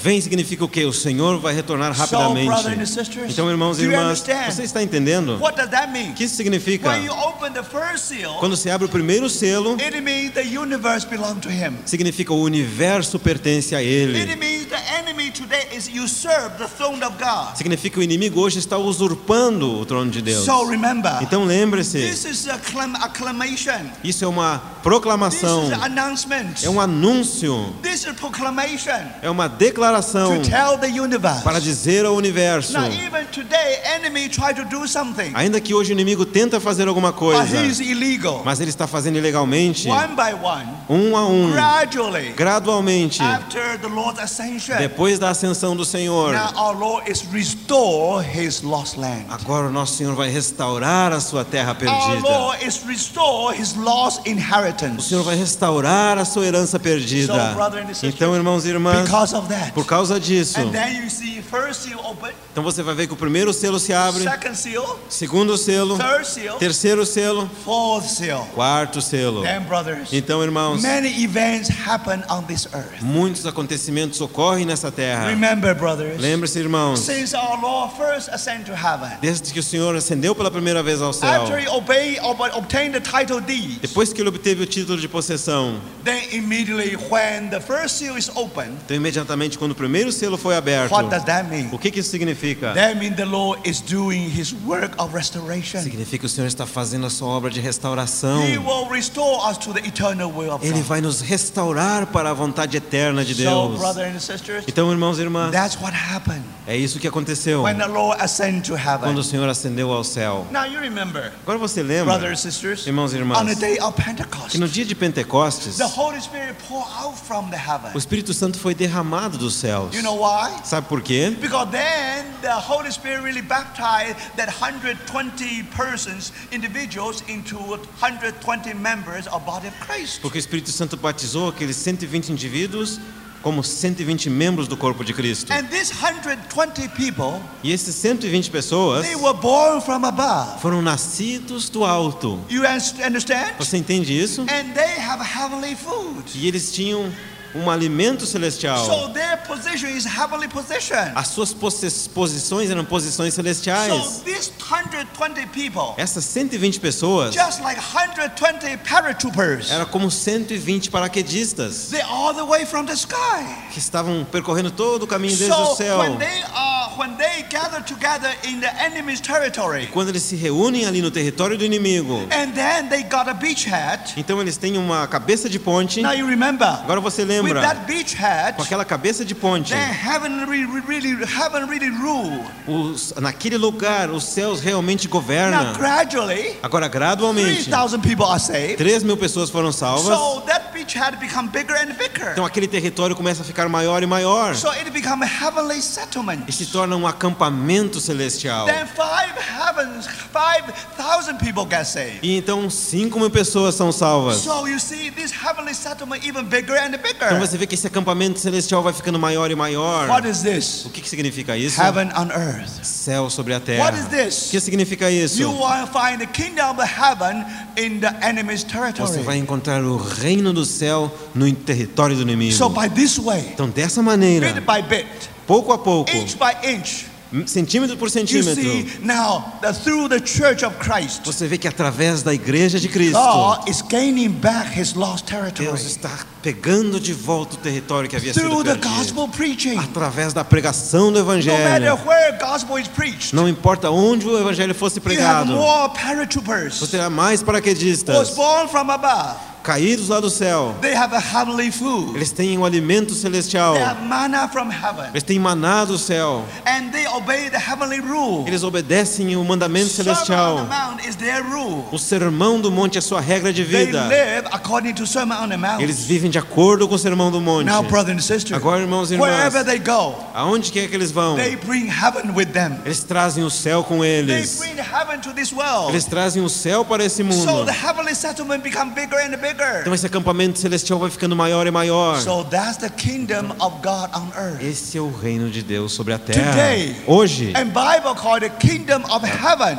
Vem significa o quê? O Senhor vai retornar rapidamente. So, brother and sisters, Então, irmãos e do you irmãs, understand? você está entendendo? What does that mean? O que isso significa? When you open the first seal, Quando se abre o primeiro selo, it means the universe belongs to him. significa o universo pertence a It Ele. means the enemy today is usurp the throne of God. Significa que o inimigo hoje está usurpando o trono de Deus. So remember, Então lembre-se, this is a clam- acclamation. isso é uma This proclamação, is an announcement. é um anúncio, This is proclamation é uma declaração to tell the universe. para dizer ao universo. Now, even today, enemy try to do something, Ainda que hoje o inimigo tenta fazer alguma but coisa, he is illegal. mas ele está fazendo ilegalmente, One by one, um a um, gradually, gradualmente, after the Lord's ascension, depois da ascensão do Senhor. now our Lord is restore His lost land. Agora o nosso Senhor vai restaurar a sua terra Our perdida. Lord is restore His lost O inheritance. Senhor vai restaurar a sua herança perdida. So, brother and sisters, Então, irmãos e irmãs, Because of that, por causa disso, and then you see first seal open, então você vai ver que o primeiro selo se abre, second seal, segundo selo, third seal, terceiro selo, fourth seal. quarto selo. Then, brothers, Então, irmãos, many events happen on this earth. muitos acontecimentos ocorrem nessa terra. Remember, brothers, Lembre-se, irmãos, since our Lord first ascended to heaven, desde que o Senhor ascendeu pela primeira vez ao céu, after he obeyed, ob- obtained the title deed, depois que ele obteve o título de possessão, then immediately when the first seal is open, então imediatamente quando o primeiro selo foi aberto, what does that mean? o que que isso significa? That means the Lord is doing His work of restoration. Significa que o Senhor está fazendo a sua obra de restauração. He will restore us to the eternal will of Ele God. vai nos restaurar para a vontade eterna de So, Deus. brothers and sisters, Então, irmãos e irmãs, that's what happened é isso que aconteceu when the Lord ascended to quando heaven. o Senhor ascendeu ao céu. Now you remember, Agora você lembra, brothers and sisters, irmãos e on irmãs, the day of Pentecost, que no dia de Pentecostes, the Holy Spirit poured out from the heaven. o Espírito Santo foi derramado dos céus. You know why? Sabe por quê? Because then the Holy Spirit really baptized that one hundred twenty persons, individuals, into one hundred twenty members of body of Christ. Porque o Espírito Santo batizou aqueles cento e vinte indivíduos como cento e vinte membros do corpo de Cristo. And these one hundred twenty people, E esses cento e vinte pessoas they were born from above. foram nascidos do alto. You understand? Você entende isso? And they have heavenly food. E eles tinham um alimento celestial. So their position is heavenly position. As suas posi- posições eram posições celestiais. So these one hundred twenty people, Essas cento e vinte pessoas just like one hundred twenty paratroopers, eram como cento e vinte paraquedistas they're all the way from the sky. que estavam percorrendo todo o caminho desde o So céu. when they are when they gather together in the enemy's territory, Quando eles se reúnem ali no território do inimigo, and then they got a beachhead. então eles têm uma cabeça de ponte. Now you remember, Agora você with lembra, that beachhead, com aquela cabeça de ponte, then heaven really, really, heaven really rule. os, naquele lugar os céus realmente Now governam. gradually, Agora, three gradualmente, thousand people are saved. três mil pessoas foram salvas. So that beachhead become bigger and bigger. Então aquele território começa a ficar maior e maior. So it become a heavenly settlement. E se torna um acampamento celestial. Then five heavens, five thousand people get saved. E então cinco mil pessoas são salvas. So you see this heavenly settlement even bigger and Então bigger. você vê que esse acampamento celestial vai ficando maior e maior. What is this? O que, que significa isso? Heaven on earth. Céu sobre a terra. What is this? O que significa isso? You will find the kingdom of heaven in the enemy's Você vai territory. encontrar o reino do céu no território do inimigo. So by this way, Então dessa maneira, bit by bit, pouco a pouco, inch by inch, centímetro por you centímetro, see now that through the church of Christ, você vê que através da igreja de Cristo, God is gaining back His lost territory Deus está pegando de volta o território que havia sido through the perdido. gospel preaching. Através da pregação do No matter evangelho. where gospel is preached, Não importa onde o evangelho fosse you have pregado, more paratroopers. você terá mais Was paraquedistas born from above. caídos lá do céu. They have a heavenly food. Eles têm um alimento celestial. They have manna from heaven, Eles têm maná do céu. and they obey the heavenly rule. Eles obedecem o mandamento Sermon on the celestial. Mount is their rule. O sermão do monte é a sua regra de They vida. live according to Sermon on the Mount. Eles vivem de acordo com o sermão do monte. Now, brother and sister, Agora, irmãos e wherever irmãs, they go, aonde quer que eles vão, they bring heaven with them. eles trazem o céu com They eles. bring heaven to this world. Eles trazem o céu para esse So mundo. the heavenly settlement become bigger and bigger. Então esse acampamento celestial vai ficando maior e maior. So that's the kingdom of God on earth. Esse é o reino de Deus sobre a terra. Today, Hoje, and Bible called the kingdom of heaven.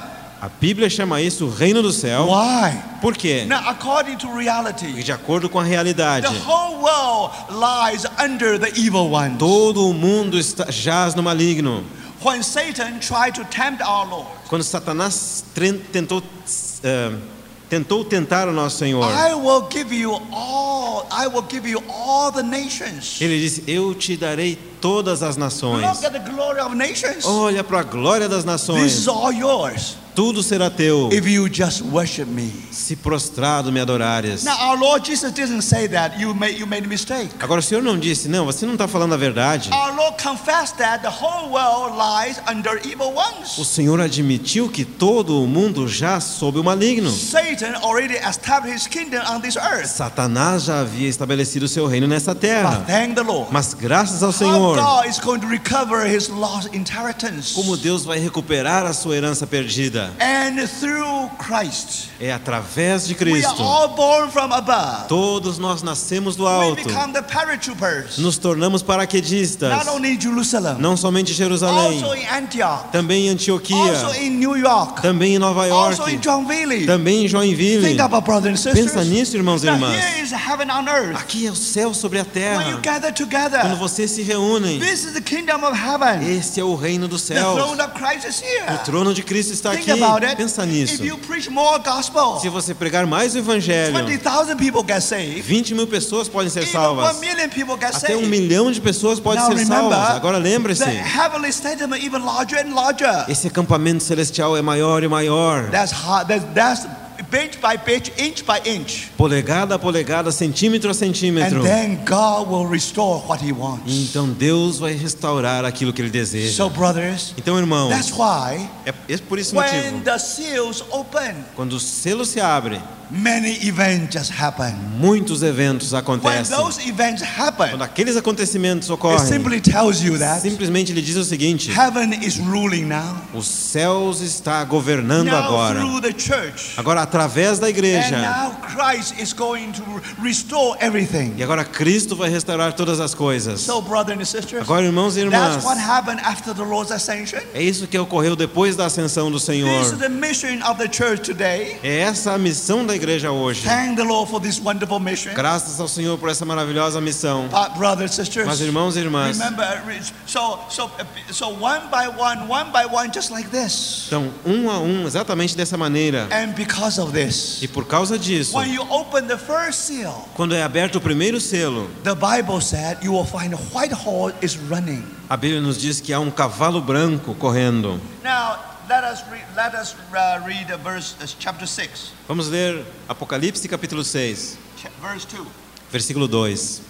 A Bíblia chama isso o reino do céu. Why? Por quê? Now, according to Porque reality, de acordo com a realidade, the whole world lies under the evil one. todo o mundo está, jaz no maligno. When Satan tried to tempt our Lord, Quando Satanás tre- tentou, eh, tentou tentar o nosso Senhor, I will give you all, I will give you all the nations. ele disse: eu te darei todas as nações. Look at the glory of nations. Olha para a glória das This is nações. all yours Tudo será teu, if you just worship me. se prostrado me adorares. Now, our Lord Jesus didn't say that. You made, you made a mistake. Agora o Senhor não disse: não, você não está falando a verdade. Our Lord confessed that the whole world lies under evil ones. O Senhor admitiu que todo o mundo já sob o maligno. Satan already established his kingdom on this earth. Satanás já havia estabelecido seu reino nessa But terra. thank the Lord. Mas graças ao How Senhor, God is going to recover his lost inheritance. como Deus vai recuperar a sua herança perdida. And through Christ, É através de we are Cristo. all born from above. Todos nós nascemos do We alto. become the paratroopers. Nos tornamos paraquedistas. Not only in Jerusalem, Não somente em Jerusalém, also in Antioch, também em Antioquia, also in New York, também em Nova also in York, Joinville. também em Joinville. Think about brothers and sisters. Pensa nisso, irmãos e Now irmãs. here is heaven on earth. Aqui é o céu sobre a When you terra. gather Quando together, vocês se reúnem, this is the kingdom of heaven. este é o reino dos The céus. throne of Christ is O here. trono de Cristo está Think aqui. about it. Pensa If nisso. you preach more gospel, Se você pregar mais o evangelho, twenty thousand people get saved. vinte mil pessoas podem ser Even salvas. one million people get Até um saved. milhão de pessoas podem Now ser remember, salvas. Agora the lembre-se, heavenly stadium is even larger and larger. esse acampamento celestial é maior e maior. That's hard. That's, that's page by page, inch by inch. Polegada a polegada, centímetro a centímetro. And then God will restore what He wants. E então Deus vai restaurar aquilo que Ele deseja. So, brothers, Então, irmãos, that's why é é por esse when motivo, the seals open, quando o selo se abre, many events just happen. muitos eventos When acontecem. those events Quando happen, aqueles acontecimentos it ocorrem, simply tells you that simplesmente Ele diz o seguinte: heaven is ruling now. os céus está governando Now agora. through the church. Agora, através da And igreja. now Christ is going to restore everything. E agora Cristo vai restaurar todas as coisas. So, brothers and sisters, Agora, irmãos e irmãs, that's what happened after the Lord's ascension. é isso que ocorreu depois da ascensão do This is Senhor. the mission of the church today. É essa a missão da igreja hoje. Thank the Lord for this wonderful mission. Graças ao Senhor por essa maravilhosa missão. But brothers and sisters, Mas, irmãos e irmãs, remember, so so so one by one, one by one, just like this. então, um a um, exatamente dessa maneira. And because of this, E por causa disso, when you open the first seal, quando é aberto o primeiro selo, the Bible said you will find a white horse is running. a Bíblia nos diz que há um cavalo branco correndo. Now, let us read, let us uh, read the verse, uh, chapter six, Vamos ler Apocalipse capítulo seis, ch- verse two. versículo dois.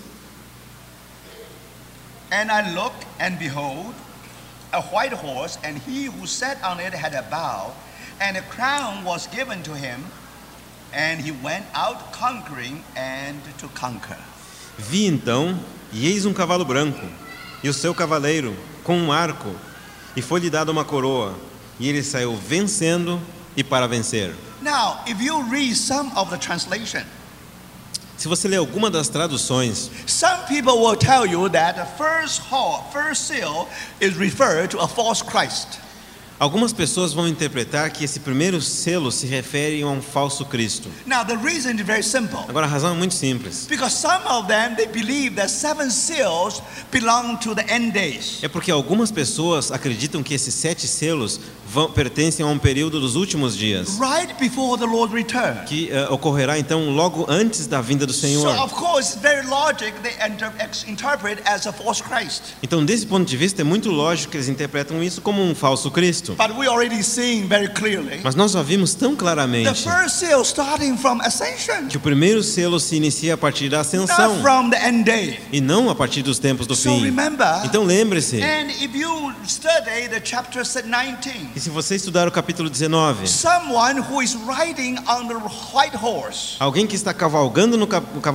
And I looked, and behold, a white horse, and he who sat on it had a bow, and a crown was given to him, and he went out conquering and to conquer. Vi então, e eis um cavalo branco, e o seu cavaleiro com um arco, e foi-lhe dada uma coroa, e ele saiu vencendo e para vencer. Now, if you read some of the translation, Se você ler alguma das traduções, some people will tell you that the first horse, first seal is referred to a false Christ. algumas pessoas vão interpretar que esse primeiro selo se refere a um falso Cristo. Now, the reason is very simple. Agora a razão é muito simples. Because some of them, they believe that seven seals belong to the end days. É porque algumas pessoas acreditam que esses sete selos vão, pertencem a um período dos últimos dias, Right before the Lord return. que uh, ocorrerá então logo antes da vinda do So, Senhor. of course, it's very logic they inter- ex- interpret as a false Christ. Então, desse ponto de vista, é muito lógico que eles interpretam isso como um falso Cristo. But we already seen very clearly Mas nós já vimos tão the claramente first seal starting from ascension, que o primeiro selo se inicia a partir da ascensão not from the end day. e não a partir dos tempos do So fim. remember, Então lembre-se, and if you study the chapter nineteen, e se você estudar o capítulo dezenove, someone who is riding on the white horse, alguém que está cavalgando no ca- no cavalo branco,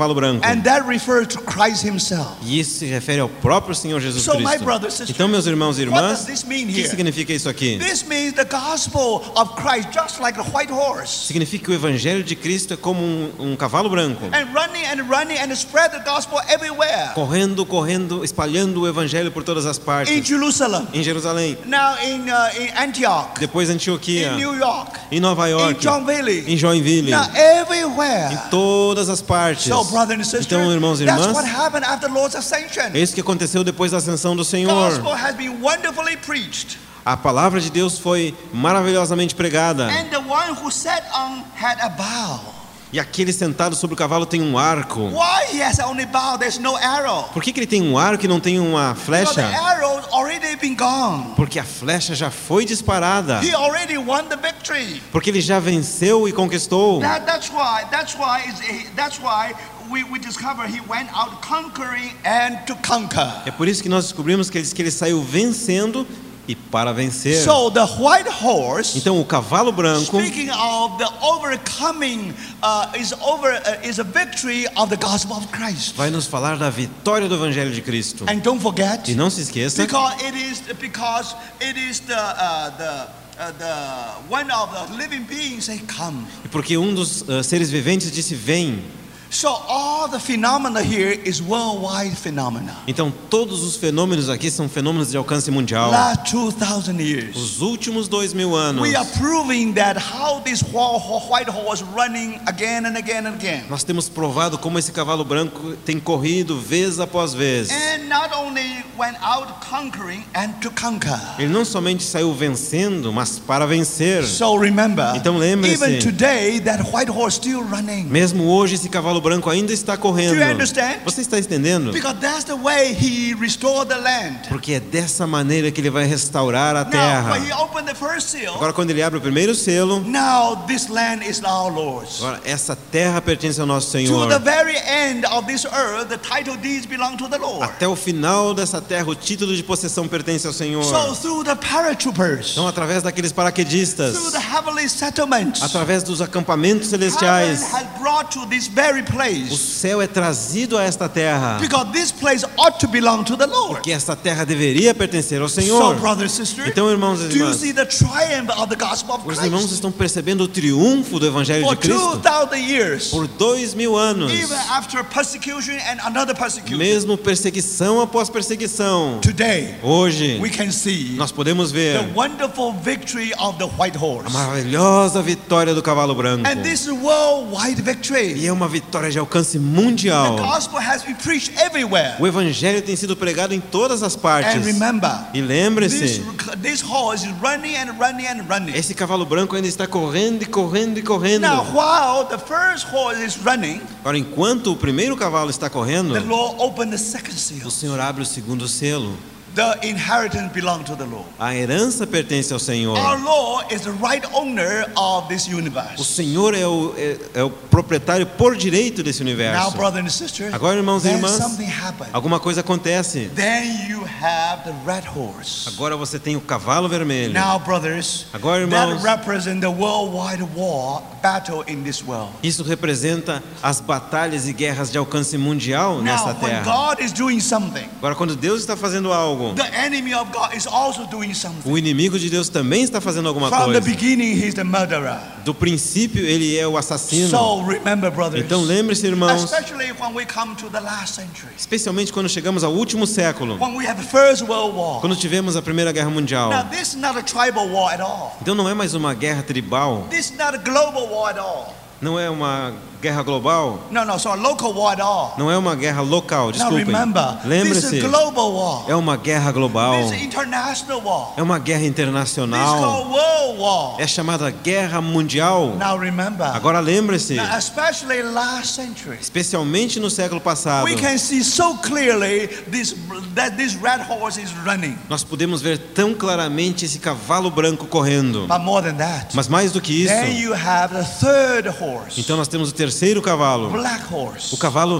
And that refers to Christ himself. E isso se refere ao próprio Senhor Jesus So, my Cristo. brothers, sisters, Então, meus irmãos e what irmãs, does this mean o que here? significa isso aqui? This means the gospel of Christ, just like a white horse, Significa que o Evangelho de Cristo é como um, um cavalo branco, and running and running and spread the gospel everywhere. correndo, correndo, espalhando o Evangelho por todas as In partes. Jerusalem, Em Jerusalém, now in uh, in Antioch, depois Antioquia, in New York, em Nova in York, Joinville, em Joinville, now everywhere. em todas as partes. So, brothers and sisters, Então, irmãos e that's irmãs, what happened after the Lord's ascension. é isso que aconteceu depois da ascensão do The Senhor. gospel has been wonderfully preached, A palavra de Deus foi maravilhosamente pregada. and the one who sat on had a bow. E aquele sentado sobre o cavalo tem um arco. Why he has only bow? There's no arrow. Por que, que ele tem um arco e não tem uma Because the flecha? arrow's already been gone. Porque a flecha já foi disparada. He already won the victory. Porque ele já venceu e conquistou. That, that's why. That's why. It's, that's why we, we discover he went out conquering and to conquer. É por isso que nós descobrimos que ele, que ele saiu vencendo e para vencer. So the white horse, Então o cavalo branco, speaking of the overcoming, uh, is over uh, is a victory of the gospel of Christ. vai nos falar da vitória do Evangelho de Cristo. And don't forget, E não se esqueça, because it is because it is the uh, the uh, the one of the living beings say come. porque um dos uh, seres viventes disse vem. So all the phenomena here is worldwide phenomena. Então todos os fenômenos aqui são fenômenos de alcance mundial. Last two thousand years, Os últimos dois mil anos, we are proving that how this wh- white horse running again and again and again. nós temos provado como esse cavalo branco tem corrido vez após vez. And not only went out conquering and to conquer. Ele não somente saiu vencendo, mas para vencer. So remember, Então lembre-se. even today that white horse still running. Mesmo hoje esse cavalo branco ainda está correndo. Do you understand? Você está entendendo? Because that's the way he restored the land. Porque é dessa maneira que ele vai restaurar a Now, terra. when he opened the first seal, Agora quando ele abre o primeiro selo, now this land is our Lord's. agora essa terra pertence ao nosso To Senhor. the very end of this earth, the title deeds belong to the Lord. Até o final dessa terra, o título de possessão pertence ao Senhor. So through the paratroopers, Então, através daqueles through paraquedistas, the heavenly settlements, através dos acampamentos heaven celestiais, has brought to this very o place. céu é trazido a esta terra. Because this place ought to belong to the Lord. Porque esta terra deveria pertencer ao So, Senhor. brothers and sisters, Então, irmãos e do you irmãs, see the triumph of the gospel of os irmãos Christ? estão percebendo o triunfo do Evangelho For de Cristo two thousand years, por dois mil anos. even after persecution and another persecution, Mesmo perseguição após perseguição. today Hoje, we can see nós podemos ver the wonderful victory of the white a horse. maravilhosa vitória do cavalo branco. And this is worldwide victory. E é uma vitória de alcance The mundial. gospel has been preached everywhere. O Evangelho tem sido pregado em todas as And partes. remember, E this, lembre-se, this horse is running and running and running. esse cavalo branco ainda está correndo e correndo e correndo. Now, while the first horse is running, Agora, enquanto o primeiro cavalo está correndo, the Lord opened the second seal. o Senhor abre o segundo selo. The inheritance belongs to the Lord. A herança pertence ao Senhor. Our Lord is the right owner of this O universe. Senhor é o, é, é o proprietário por direito desse Now, universo. brothers and sisters, Agora, irmãos e then irmãs, something happened. alguma coisa acontece. Then you have the red horse. Agora você tem o cavalo vermelho. Now, brothers, Agora, that irmãos, represents the worldwide war battle in this world. isso representa as batalhas e guerras de alcance mundial nessa Now, when terra. God is doing something, Agora, quando Deus está fazendo algo, the enemy of God is also doing something. o inimigo de Deus também está fazendo alguma From the coisa. beginning, he's the murderer. Do princípio, ele é o assassino. So remember, brothers, Então, lembre-se, irmãos, especially when we come to the last century, especialmente quando chegamos ao último século, when we have the First World War. quando tivemos a Primeira Guerra Mundial. Now, this is not a tribal war at all. Então, não é mais uma guerra tribal, This is not a global war at all. não é uma guerra global, No, no, so a local war at all. não é uma guerra local, Now desculpem. remember, this is Lembre-se, a global war. é uma guerra global, This is international war. é uma guerra This is internacional, called world war. é chamada guerra mundial. Now remember, Agora lembre-se, now, especially last century, especialmente no século passado, we can see so clearly this that this red horse is running. nós podemos ver tão claramente esse cavalo branco correndo. But more than that, Mas mais do que then isso, you have the third horse, então nós temos o terceiro cavalo, black horse. o cavalo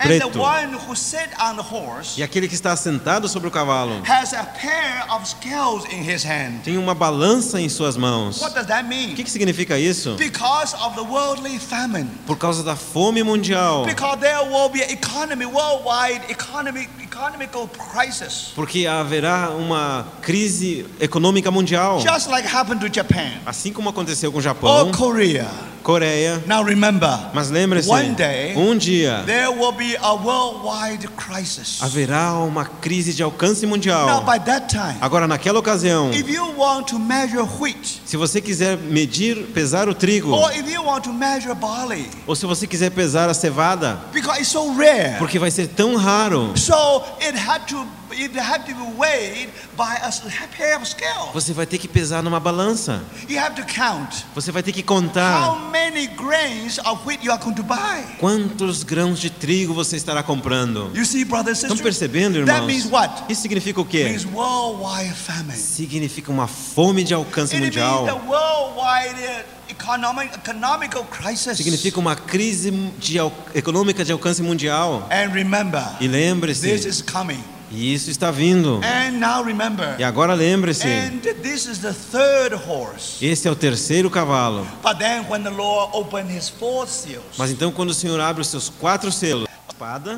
And the preto. one who sat on the horse E aquele que está sentado sobre o cavalo has a pair of scales in his hand. tem uma balança em suas mãos. What does that O mean? que, que significa isso? Because of the worldly famine. Por causa da fome mundial. Because there will be an economy, worldwide economic, economical crisis. Porque haverá uma crise econômica mundial. Just like happened to Japan Assim como aconteceu com o or Japão, Korea. Coreia. Now remember, Mas lembre-se, one day um dia there will be a worldwide crisis. haverá uma crise de alcance Now mundial. by that time, Agora, naquela ocasião, if you want to measure wheat, se você quiser medir, pesar o trigo, or if you want to measure barley, ou se você quiser pesar a cevada, because it's so rare, porque vai ser tão raro, so it had to it had to be weighed by a pair of scales. você vai ter que pesar numa balança. You have to count Você vai ter que how contar many grains of wheat you are going to buy. quantos grãos de trigo você estará comprando. You see, brothers and Estão sisters, percebendo, that means irmãos? what? Isso significa o It quê? means worldwide famine. Significa uma fome de alcance It means the mundial. worldwide uh, economic economical crisis. Significa uma crise de, al- econômica de alcance mundial. And remember, E this lembre-se, is coming. e isso está vindo. And now remember, E agora lembre-se, and this is the third horse. esse é o terceiro cavalo. But then when the Lord opened his fourth seals, Mas então quando o Senhor abre os seus quatro selos, espada,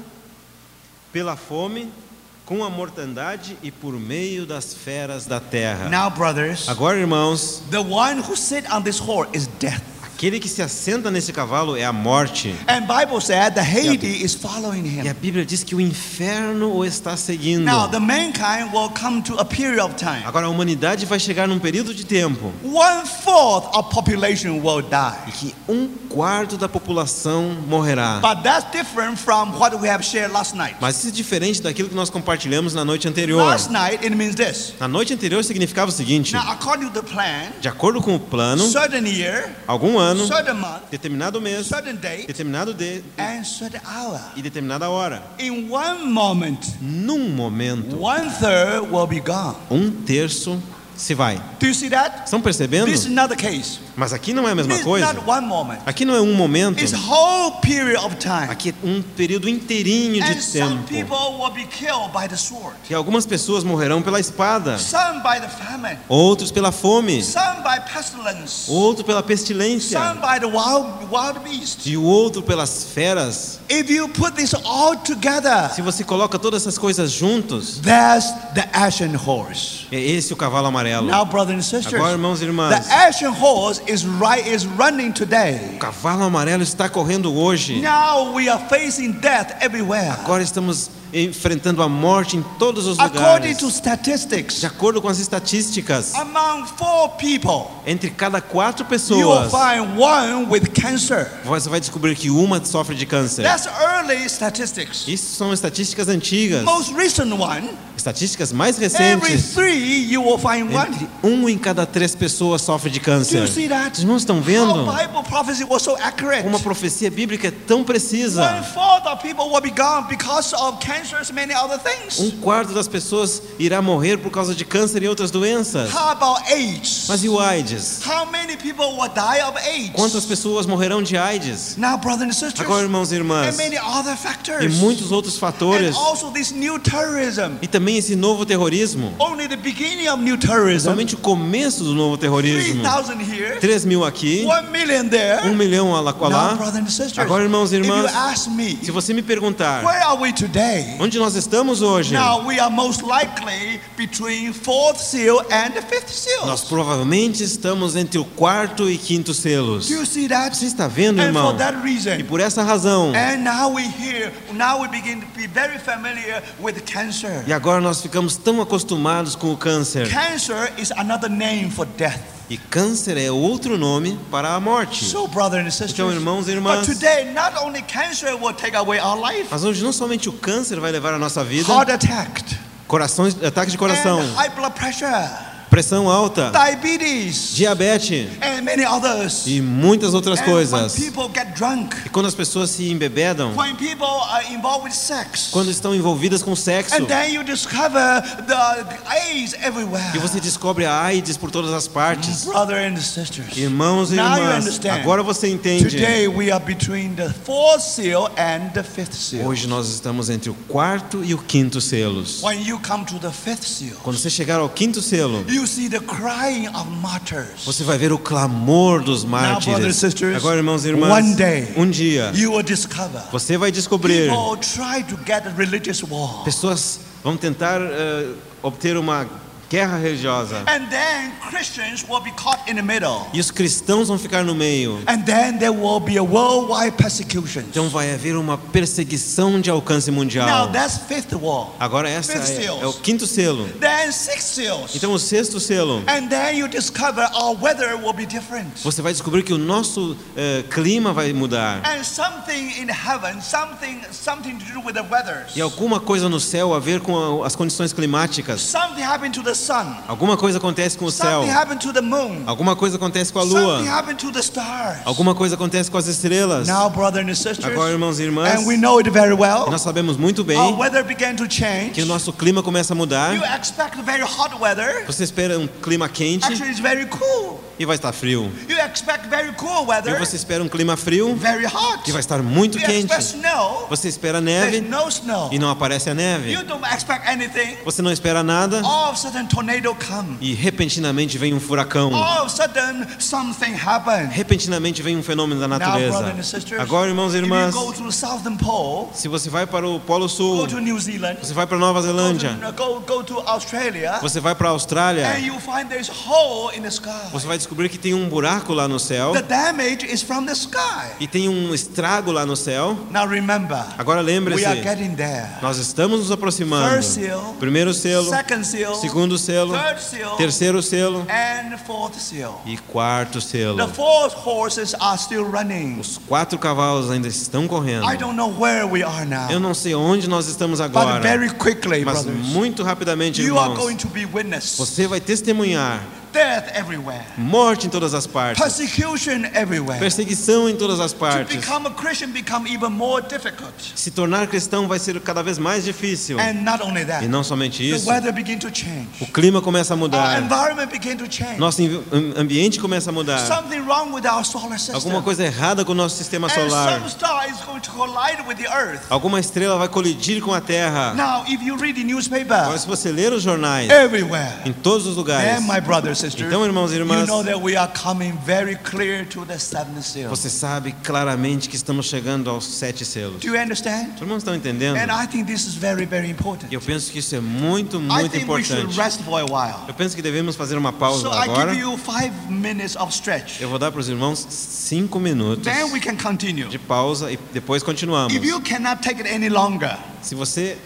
pela fome, com a mortandade e por meio das feras da terra. now brothers, Agora, irmãos, the one who sit on this horse is death. aquele que se assenta nesse cavalo é a morte. And Bible said the Hades is following E him. a Bíblia diz que o inferno o está seguindo. Now the mankind will come to a period of time. Agora a humanidade vai chegar num período de tempo One fourth of population will em die. que um quarto da população morrerá. But that's different from what we have shared last night. Mas isso é diferente daquilo que nós compartilhamos na noite anterior. Last night it means this. Na noite anterior significava o seguinte: Now according to the plan, de acordo com o plano, certain year, algum ano, certain month, determinado mês, certain date, determinado de and certain hour. e determinada hora. In one moment, Num momento, one third will be gone. um terço se vai. Do you see that? Estão percebendo? This is not the case. Mas aqui não é a mesma This is coisa. not one moment. Aqui não é um momento. It's whole period of time. Aqui é um período inteirinho And de some tempo. people will be killed by the sword. E algumas pessoas morrerão pela espada, Some by the famine. outros pela fome, Some by pestilence. outro pela pestilência Some by the wild wild beast. e o outro pelas feras. If you put this all together, Se você coloca todas essas coisas juntos, that's the ashen horse. é esse o cavalo amarelo. Now, brothers and sisters, Agora, irmãos e irmãs, the ashen horse is right is running today. o cavalo amarelo está correndo hoje. Now we are facing death everywhere. Agora estamos enfrentando a morte em todos os According lugares. to statistics, De acordo com as estatísticas, among four people, entre cada quatro you will pessoas, find one with cancer. você vai descobrir que uma sofre de câncer. That's early statistics. Isso são estatísticas antigas. Most recent one, Estatísticas mais every recentes. three you will find one. Entre um em cada três pessoas sofre de Do câncer. you see that? Os irmãos estão How vendo Bible prophecy was so accurate. como a profecia bíblica é tão One precisa? fourth of people will be gone because of cancers and many other things. Um quarto das pessoas irá morrer por causa de câncer e outras doenças. How about AIDS? Mas e o AIDS? How many people will die of AIDS? Quantas pessoas morrerão de AIDS? Now, brothers and sisters, Agora, irmãos e and irmãs, many other e factors. muitos outros And fatores. also this new terrorism. E também esse novo terrorismo. Only the beginning of new terrorism. Somente o começo do novo three terrorismo. thousand here, três mil aqui, one million there. um milhão lá. Now, brothers and sisters, Agora, irmãos e if you irmãs, ask me, se você me perguntar where are we today? onde nós estamos hoje, Now we are most likely between fourth seal and the fifth nós seal. provavelmente estamos entre o quarto e quinto selos. Do you see that? Você está vendo, And irmão? for that E reason, por essa razão, and now we hear, now we begin to be very familiar with cancer. e agora nós ficamos tão acostumados com o câncer. Cancer is another name for death. E câncer é outro nome para a morte. So, brothers and sisters, Então, irmãos e but irmãs, today not only cancer will take away our life, mas hoje não somente o câncer vai levar a nossa vida, heart attack, corações, ataque de coração, and high blood pressure, pressão alta, diabetes, diabetes and many others. e muitas outras And coisas. when people get drunk, E quando as pessoas se embebedam, when people are involved with sex, quando estão envolvidas com sexo, and then you discover the AIDS everywhere. e você descobre a AIDS por todas as partes. Brother and sisters, Irmãos e now you irmãs, understand. agora você entende. Today we are between the fourth seal and the fifth seal. Hoje nós estamos entre o quarto e o quinto selos. When you come to the fifth seal, Quando você chegar ao quinto selo, you see the crying of martyrs. você vai ver o clamor dos Now, brothers and mártires. sisters, Agora, irmãos e one irmãs, day um dia you will discover você vai descobrir, people try to get a religious war, pessoas vão tentar eh, obter uma guerra religiosa. and then Christians will be caught in the middle, E os cristãos vão ficar no meio. and then there will be a worldwide persecution. Então vai haver uma perseguição de alcance Now mundial. that's fifth war. Agora essa Fifth é, seals. é o quinto selo. Then sixth seals. Então o sexto selo, And then you discover our weather will be different. você vai descobrir que o nosso eh, clima vai mudar. And something in heaven, something something to do with the weather. E alguma coisa no céu a ver com a- as condições climáticas. Something happened to the sun. Alguma coisa acontece com o céu. Something happened to the moon. Alguma coisa acontece com a Something lua. happened to the stars. Alguma coisa acontece com as estrelas. Now, brother and sisters, Agora, irmãos e irmãs, and we know it very well. nós sabemos muito bem Our weather began to change. que o nosso clima começa a mudar. You expect very hot weather. Você espera um clima quente Actually, it's very cool. e vai estar frio. You expect very cool E weather. você espera um clima frio Very hot. e vai estar muito You quente. expect snow. Você espera There's neve no snow. e não aparece a neve. You don't expect anything. Você não espera nada All of a sudden, tornado come. e repentinamente vem um furacão. All of a sudden, something happened. Repentinamente vem um fenômeno da Now, brother and natureza. sisters, Agora, irmãos e if you irmãs, go to the southern pole, se você vai para o Polo go Sul, to New Zealand, você vai para Nova go Zelândia, to, go, go to Australia, você vai para a Austrália, and you find there's hole in the sky. você vai descobrir que tem um buraco lá no céu The damage is from the sky. e tem um estrago lá no céu. Now remember, Agora we are lembre-se, getting there. nós estamos nos aproximando. First seal, Primeiro selo, second seal, segundo selo, third seal, terceiro selo and fourth seal. e quarto selo. The four horses are still running. Os quatro cavalos ainda estão correndo. I don't know where we are now. Eu não sei onde nós estamos But agora, very quickly, mas brothers, muito rapidamente, you are irmãos, going to be witness. você vai testemunhar Death everywhere. morte em todas as partes, Persecution everywhere. perseguição em todas as To partes. become a Christian become even more difficult. Se tornar cristão vai ser cada vez mais difícil. And not only E that, não somente the isso, weather begin to change. o clima começa a Our mudar, environment begin to change. nosso envi- ambiente começa a mudar. Something wrong with our solar system. Alguma coisa errada com o nosso sistema And solar. some star is going to collide with the earth. Alguma estrela vai colidir com a Terra. Now, if you read the Agora, newspaper, se você ler os jornais, everywhere, em todos os lugares, and my brothers and sisters, então, irmãos e you irmãs, know that we are coming very clear to the seventh seal. você sabe claramente que estamos chegando aos sete selos. Do you understand? Os irmãos estão entendendo? And I think this is very, very important. Eu penso que isso é muito, I muito think we should importante. rest for a while. Eu penso que devemos fazer uma pausa So I agora. give you five minutes of stretch. Eu vou dar para os irmãos cinco minutos Then we can continue. de pausa e depois continuamos. If you cannot take it any longer, Se você,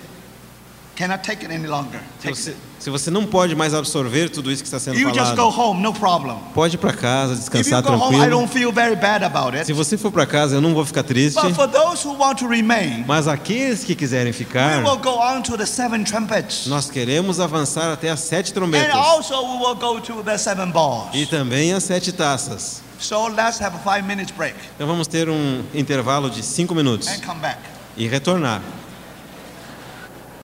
cannot take it any longer, se take você, it. se você não pode mais absorver tudo isso que está sendo You just go falado, home, no problem. pode ir para casa, If you descansar go home, I tranquilo. don't feel very bad about it. Se você for para casa, eu não vou ficar triste. But for those who want to remain, Mas aqueles que quiserem we ficar, will go on to the seven trumpets. nós queremos avançar até as sete And trombetas also we will go to the seven balls. e também as sete taças. So let's have a five minutes break Então vamos ter um intervalo de cinco minutos and come back. e retornar.